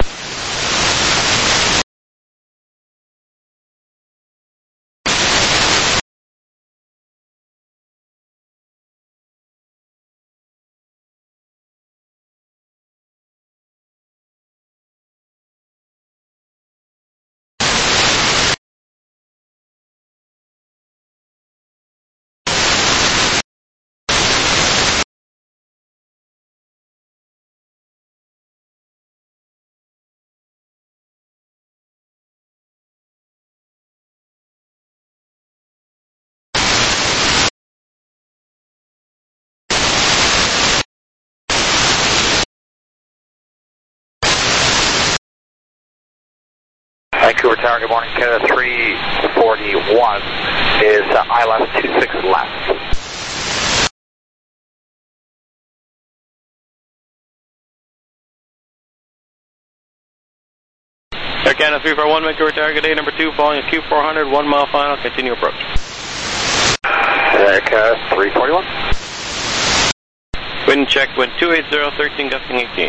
Vancouver Tower, good morning. Canada three forty-one is uh, I L S two six left. Air Canada three four one, Vancouver Tower, good day. Number two, following a Q four hundred, one mile final, continue approach. Air Canada three forty-one. Wind check, wind two eight zero, thirteen, gusting eighteen.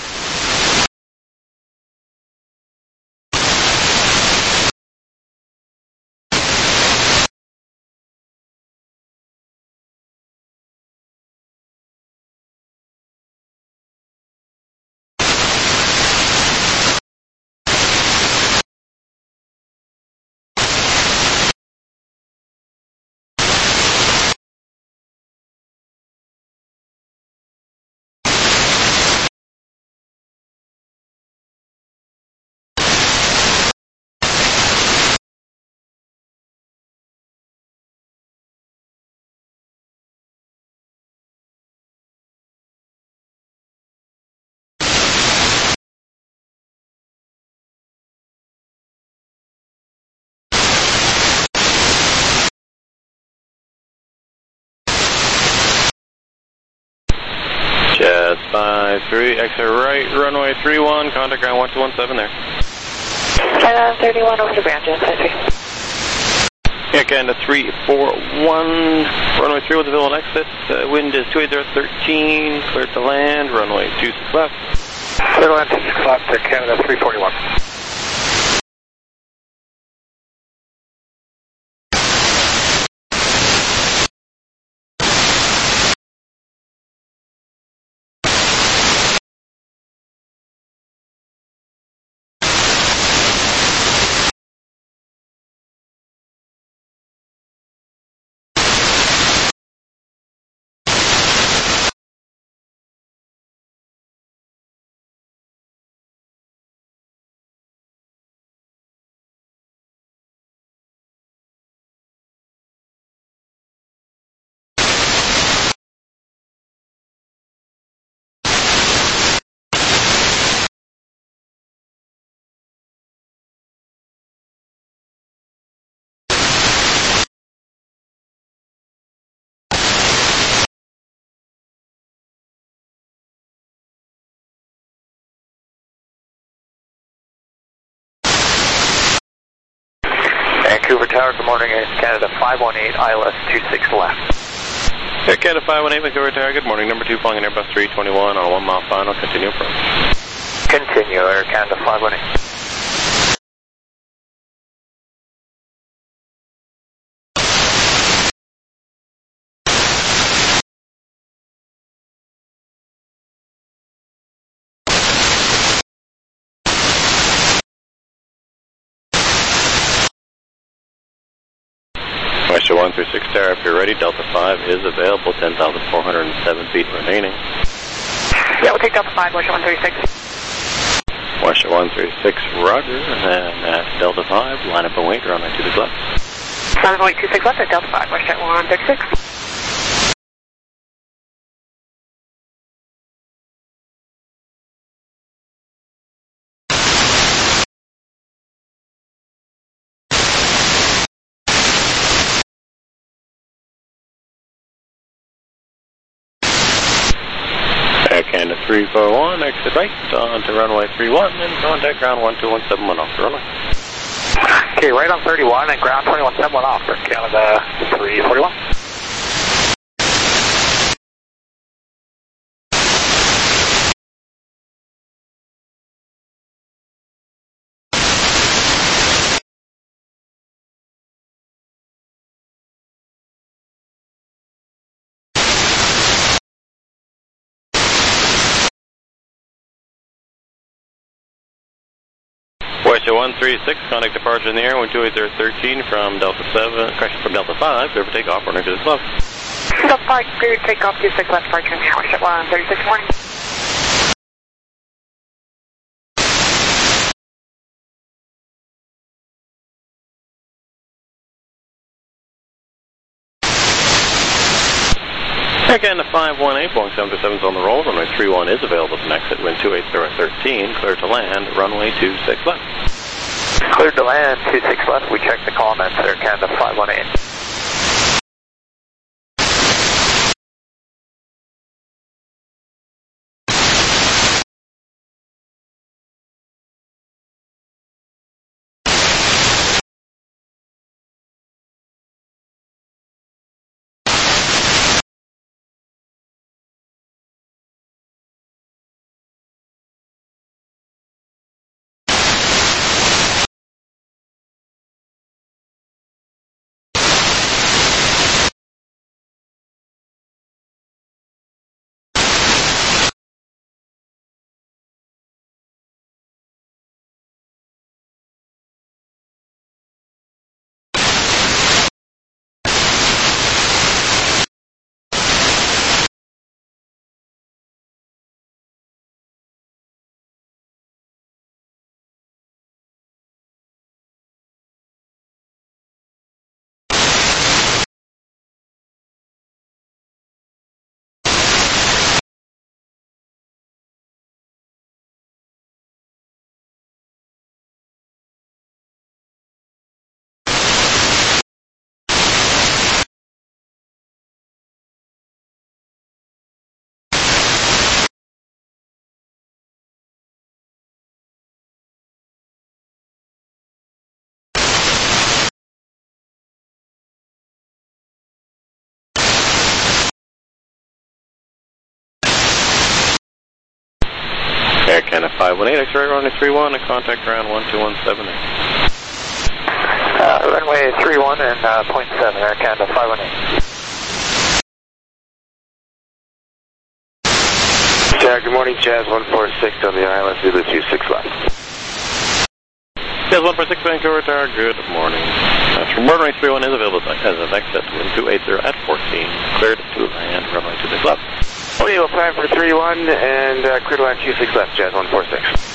Jazz five three, exit right, runway three one, contact ground one two one seven there. Canada thirty-one over to ground, Jazz five three. Air Canada three four one, runway three one's available on exit, uh, wind is two eight zero, thirteen, cleared to land, runway two six left. Clear to land two six left, Air Canada three forty-one. Vancouver Tower, good morning, Air Canada five one eight, I L S two six left. Air Canada five one eight, Vancouver Tower, good morning, number two, flying an Airbus three twenty-one on a one mile final, continue approach. Continue, Air Canada five one eight. Western one three six Tower, if you're ready, Delta five is available, ten thousand four hundred seven feet remaining. Yeah, we'll take Delta five, Western one three six. Western one three six, roger, and then at Delta five, line up and wait, runway two six left. Line up and wait two six left at Delta five, Western one thirty six. three four one, exit right onto runway three one, and contact ground one two one seven one off the runway. Okay, right on thirty-one and ground twenty-one seven one off for Canada three forty-one. Westjet one three six, contact departure in the air, one two eight zero thirteen from Delta seven, correction, from Delta five, clear for takeoff, running to the club. Delta five, clear to take off two six left departure in the air, Westjet one thirty-six morning. Air Canada five one eight, Boeing seven two seven is on the roll, runway three one is available as an exit, wind two eight zero thirteen, clear to land, runway two six left. Cleared to land, two six left, we checked the comments, Air Canada five one eight. Air Canada five one eight, X-ray runway three one, and contact ground one two one seven eight. Uh, runway three one and uh, point seven, Air Canada five one eight. Jack, good morning, Jazz one four six on the island, Zulu two six left. Jazz one four six, Vancouver Tower, good morning. Uh, from runway three one is available as an exit, wind two eight zero at fourteen, cleared to land, runway two six left. Okay, we'll plan for three one and uh, clear to land two six left, Jazz one four six.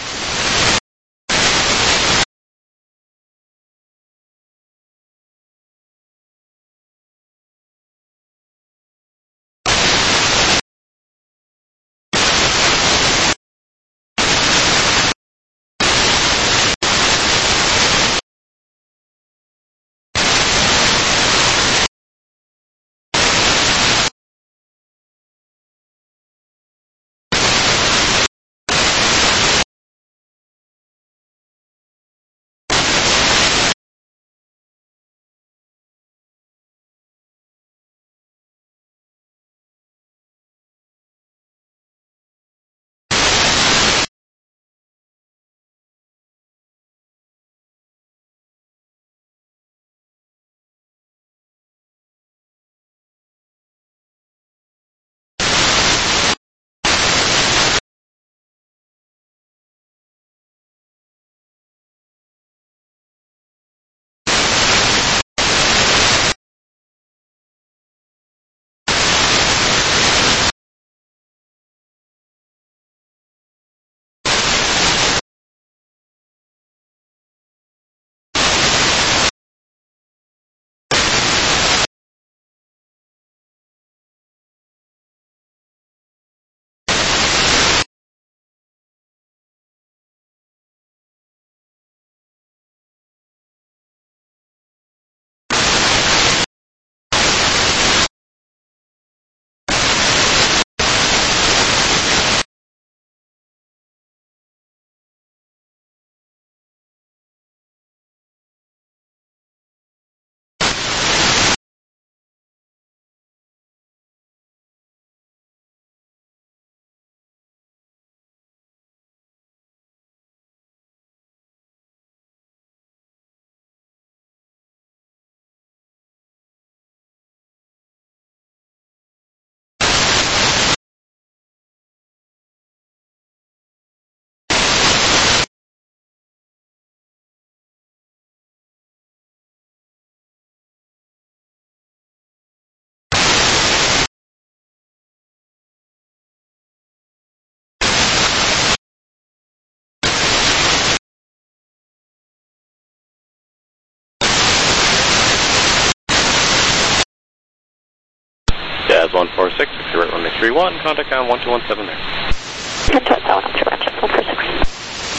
six, right runway three one, contact on one two one seven there. That's what that one, I'm sure, one four six.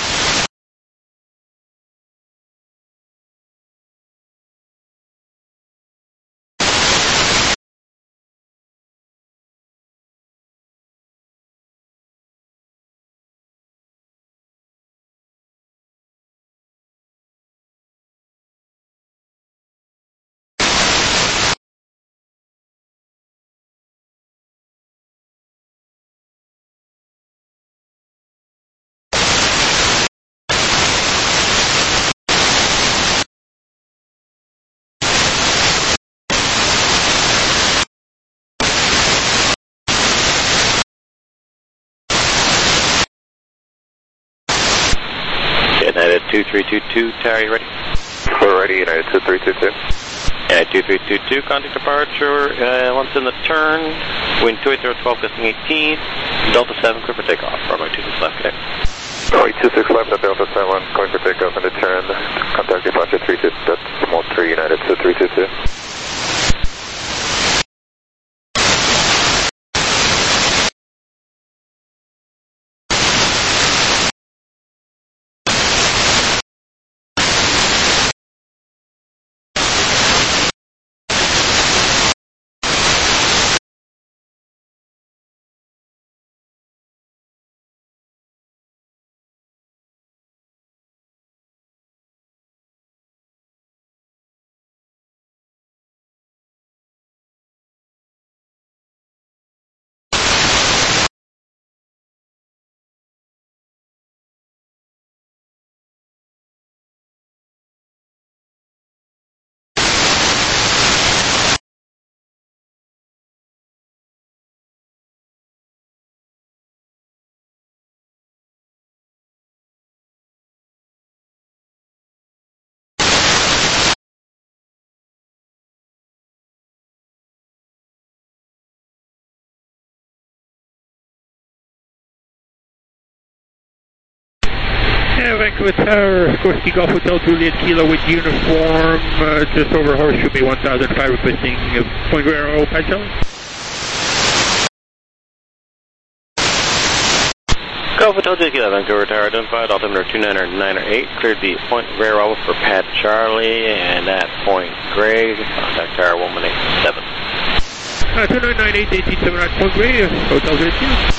United two three two two, Tower, you ready? We're ready, United two three two two. United two three two two, contact departure, uh, once in the turn, wind two eight zero twelve, gusting eighteen, Delta seven, clear for takeoff, runway two six left, connect. Runway two six left at Delta seven, going for takeoff in the turn, contact departure three two, that's small three, United two three two two. Yeah, Vancouver Tower, Gorski Golf Hotel, Juliet Kilo with uniform, uh, just over Horseshoe Bay one thousand five, requesting uh, Point Guerrero, Pat Charlie. Golf Hotel J K, Vancouver Tower, identified, altimeter two nine nine eight, cleared the Point Guerrero for Pat Charlie, and at Point Greg, contact Tower one one eight seven. Uh, two nine nine eight, eighteen seven at Point Greg, Hotel J K.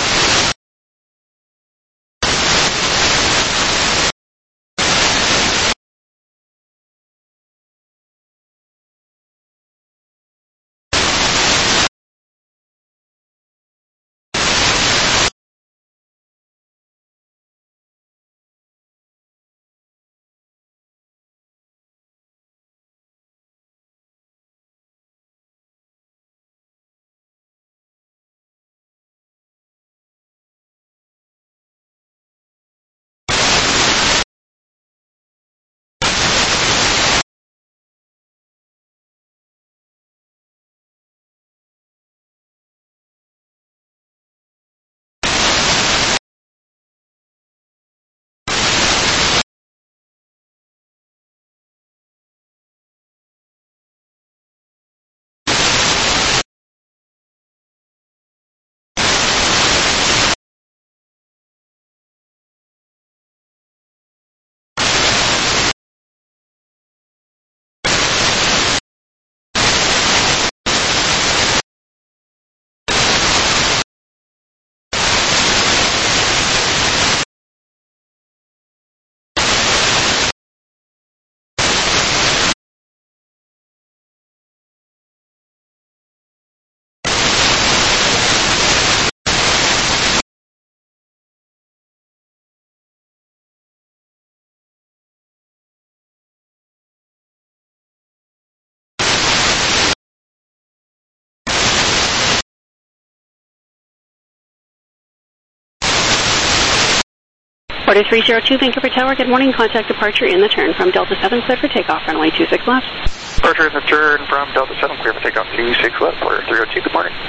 Order three zero two, Vancouver Tower, good morning. Contact departure in the turn from Delta seven, clear for takeoff, runway two six left. Departure in the turn from Delta seven, clear for takeoff, two six left, order three zero two, good morning.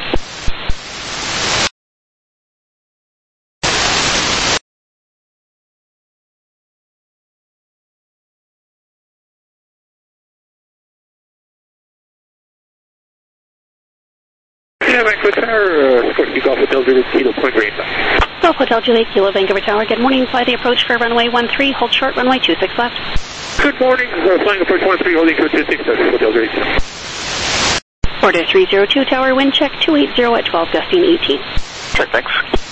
Yeah, Vancouver Tower, uh, Sikorsky Golf Hotel Juliet Kilo, Point Green. Golf Hotel Juliet Kilo, Vancouver Tower. Good morning. Fly the approach for runway one three. Hold short, runway two six left. Good morning. Uh, flying approach one three, holding short two six, Hotel Juliet Kilo. Order three zero two, tower, wind check two eight zero at twelve, gusting eighteen. Check, thanks.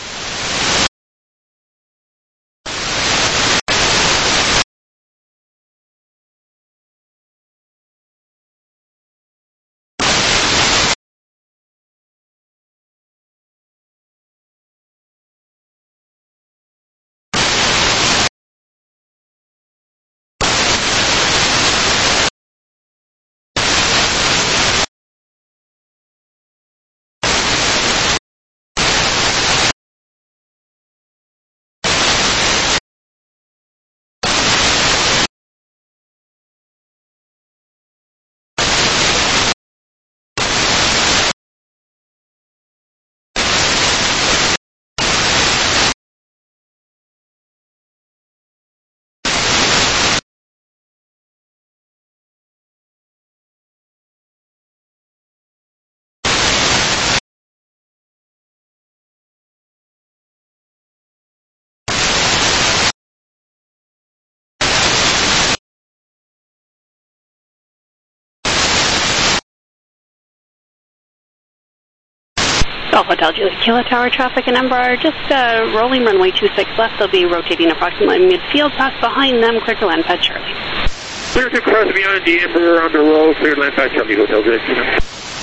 Golf Hotel Juliet Kilo Tower, traffic and Embraer, just uh, rolling runway two six left. They'll be rotating approximately midfield, pass behind them, clear to land pad Charlie. Clear to cross beyond the Embraer on the roll, clear land pad Charlie, Hotel Juliet Kilo.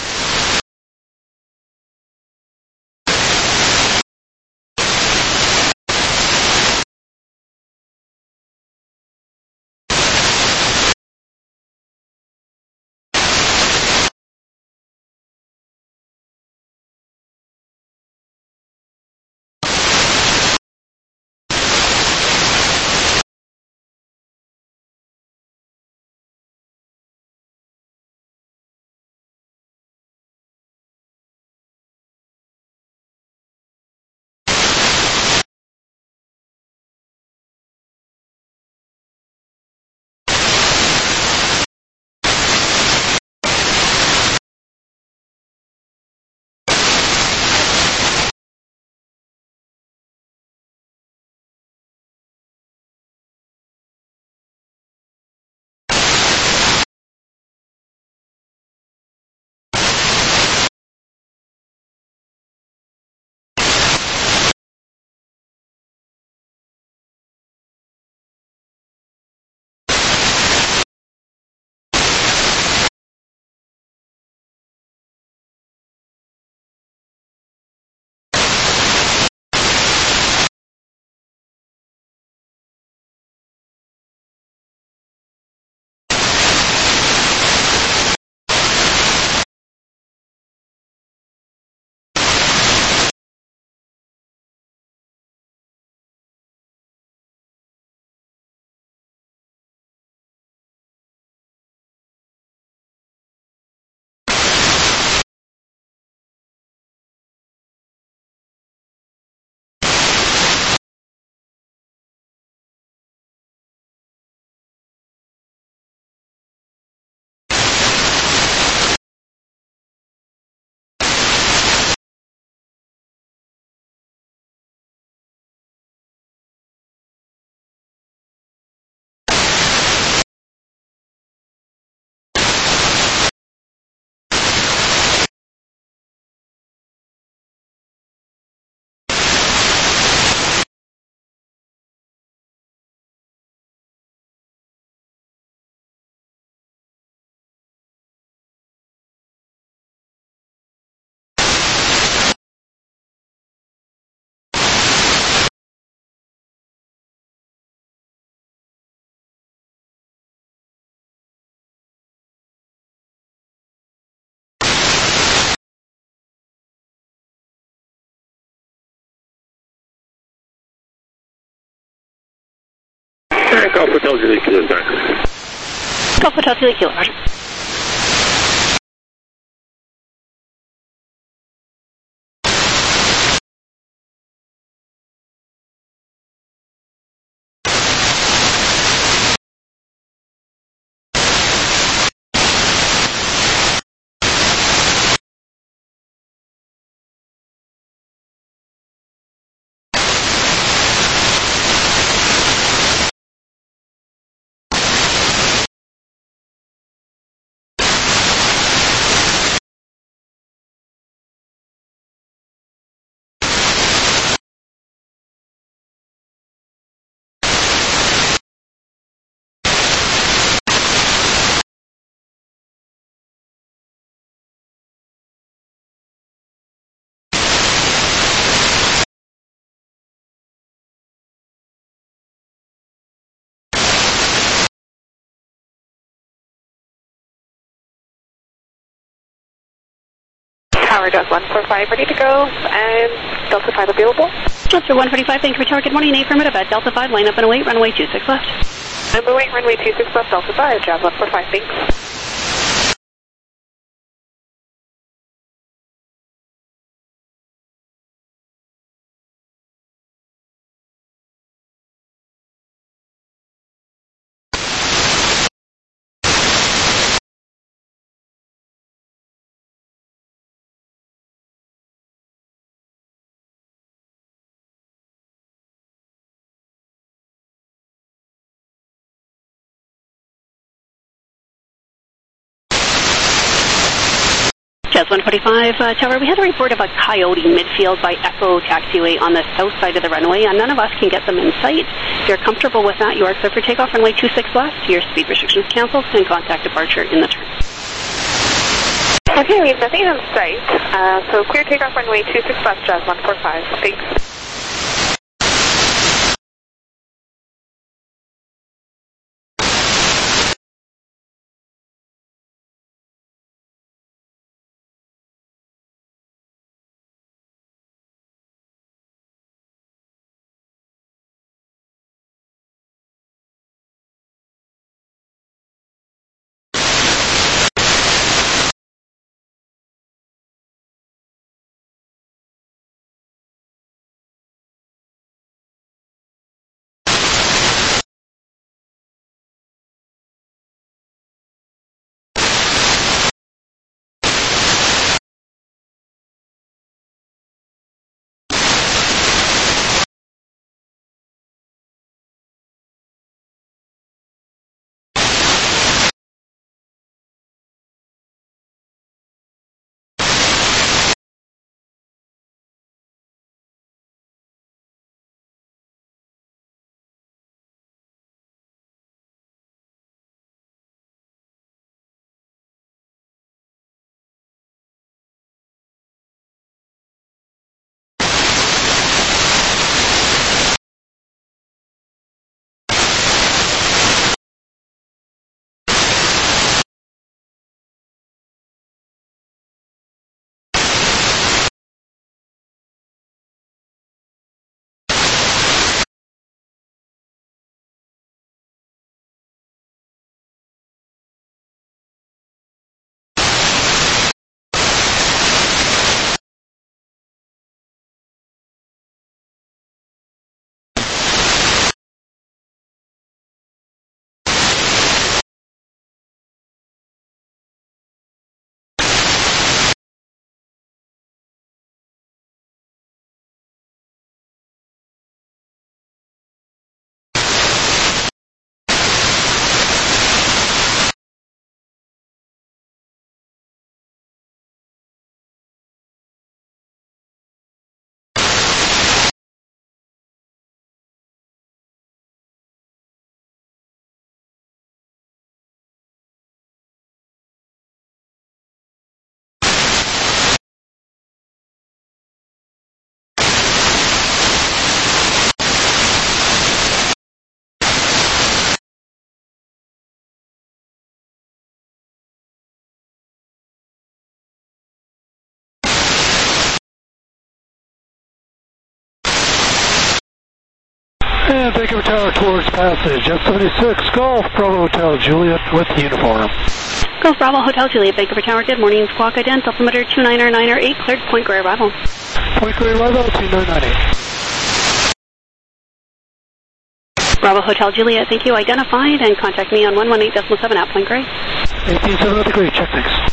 Golf Hotel Juliet Kilo, Golf Hotel Juliet Kilo, Roger. Tower, Jazz one forty-five, ready to go, and Delta five available. Delta one forty-five, Vancouver Tower, good morning, affirmative at Delta five, line up and await, runway two six left. I'm await runway two six left, Delta five, Jazz one forty-five, thanks. Jazz one forty-five, uh, Tower, we had a report of a coyote midfield by Echo Taxiway on the south side of the runway, and none of us can get them in sight. If you're comfortable with that, you are clear for takeoff, runway two six left. Your speed restrictions canceled, and contact departure in the turn. Okay, we have nothing on site, uh, so clear takeoff, runway two six left, Jazz one forty-five, thanks. And Vancouver Tower towards passage, F seventy-six, Golf, Bravo Hotel Juliet with uniform. Golf Bravo Hotel Juliet, Vancouver Tower, good morning, squawk ident, altimeter two nine nine eight, cleared, Point Grey arrival. Point Grey arrival, two nine nine eight. Bravo Hotel Juliet, thank you, identified, and contact me on one one eight point seven at Point Grey. eighteen seven degree, check, thanks.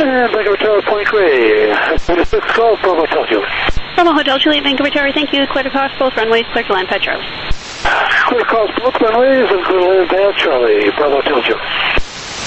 And Vancouver Tower, Point Grey. twenty-six Golf, Bravo Hotel Juliet. Bravo Hotel Juliet, Vancouver Tower, thank you. Clear across both runways, clear to land, Pat Charlie. Clear across both runways and clear to land, Pat Charlie. Bravo Hotel Juliet.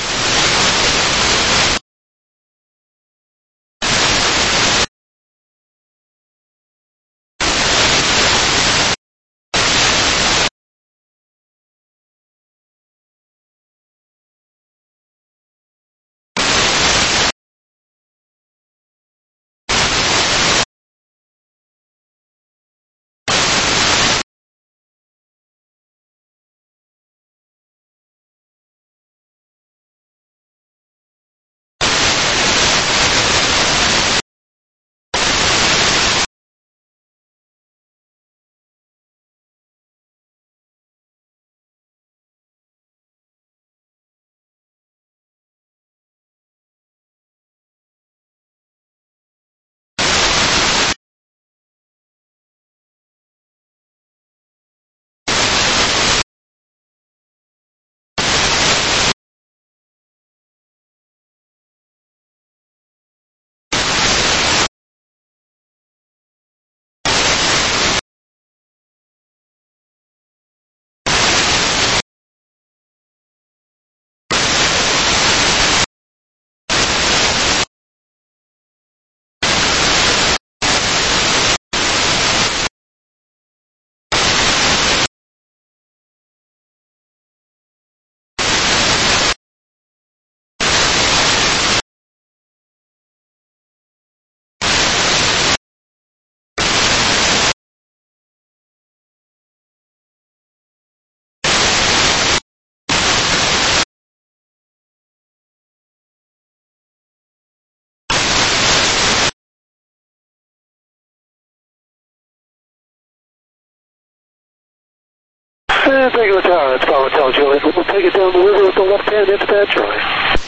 And Vancouver Tower, it's Bravo Hotel Juliet. We'll take it down the river with the left hand into Pat Charlie.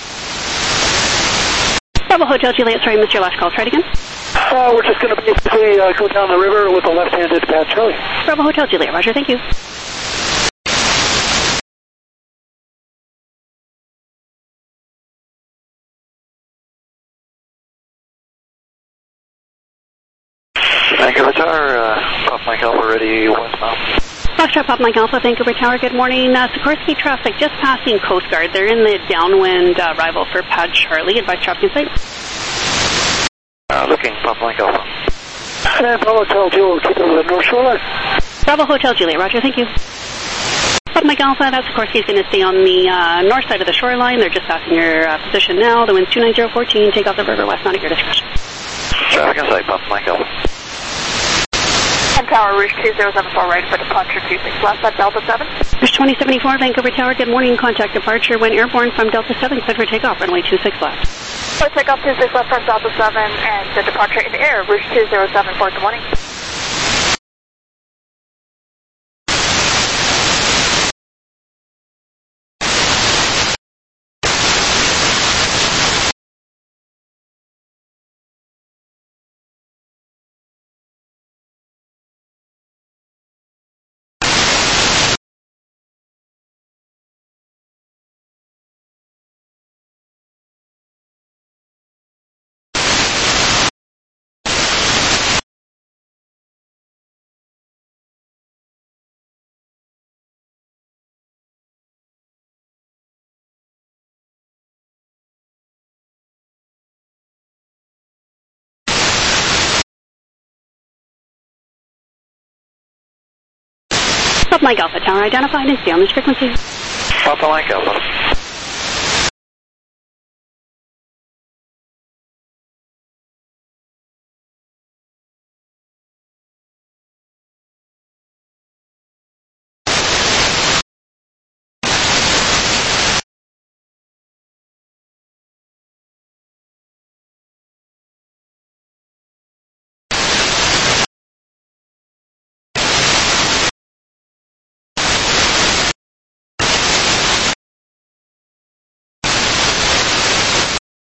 Bravo Hotel Juliet, sorry, missed your last call. Try it again. Uh, we're just going to basically uh, go down the river with the left hand into Pat Charlie. Bravo Hotel Juliet, roger, thank you. Vancouver Tower, uh, Pop Mike Alpha ready westbound. Foxtrot Pop Mike Alpha, Vancouver Tower, good morning. Uh, Sikorsky traffic just passing Coast Guard. They're in the downwind uh, arrival for Pad Charlie. Advice traffic in sight. Uh, looking, Pop Mike Alpha. And Bravo Hotel Juliet, keep it over the North Shoreline. Bravo Hotel Juliet, roger, thank you. Pop Mike Alpha, that Sikorsky is going to stay on the uh, north side of the shoreline. They're just passing your uh, position now. The wind's two nine zero one four, take off the river west, not at your discretion. Traffic in sight, Pop Mike Alpha. And Tower, Rouge two zero seven four, right for departure two six left at Delta seven. Rouge twenty seventy-four, Vancouver Tower, good morning. Contact departure when airborne from Delta seven, cleared for takeoff, runway two six left. Clear takeoff two six left from Delta seven, and the departure in the air, Rouge two zero seven four, good morning. Pop Mike Alpha Tower identified and stay on this frequency. Papa Mike Alpha.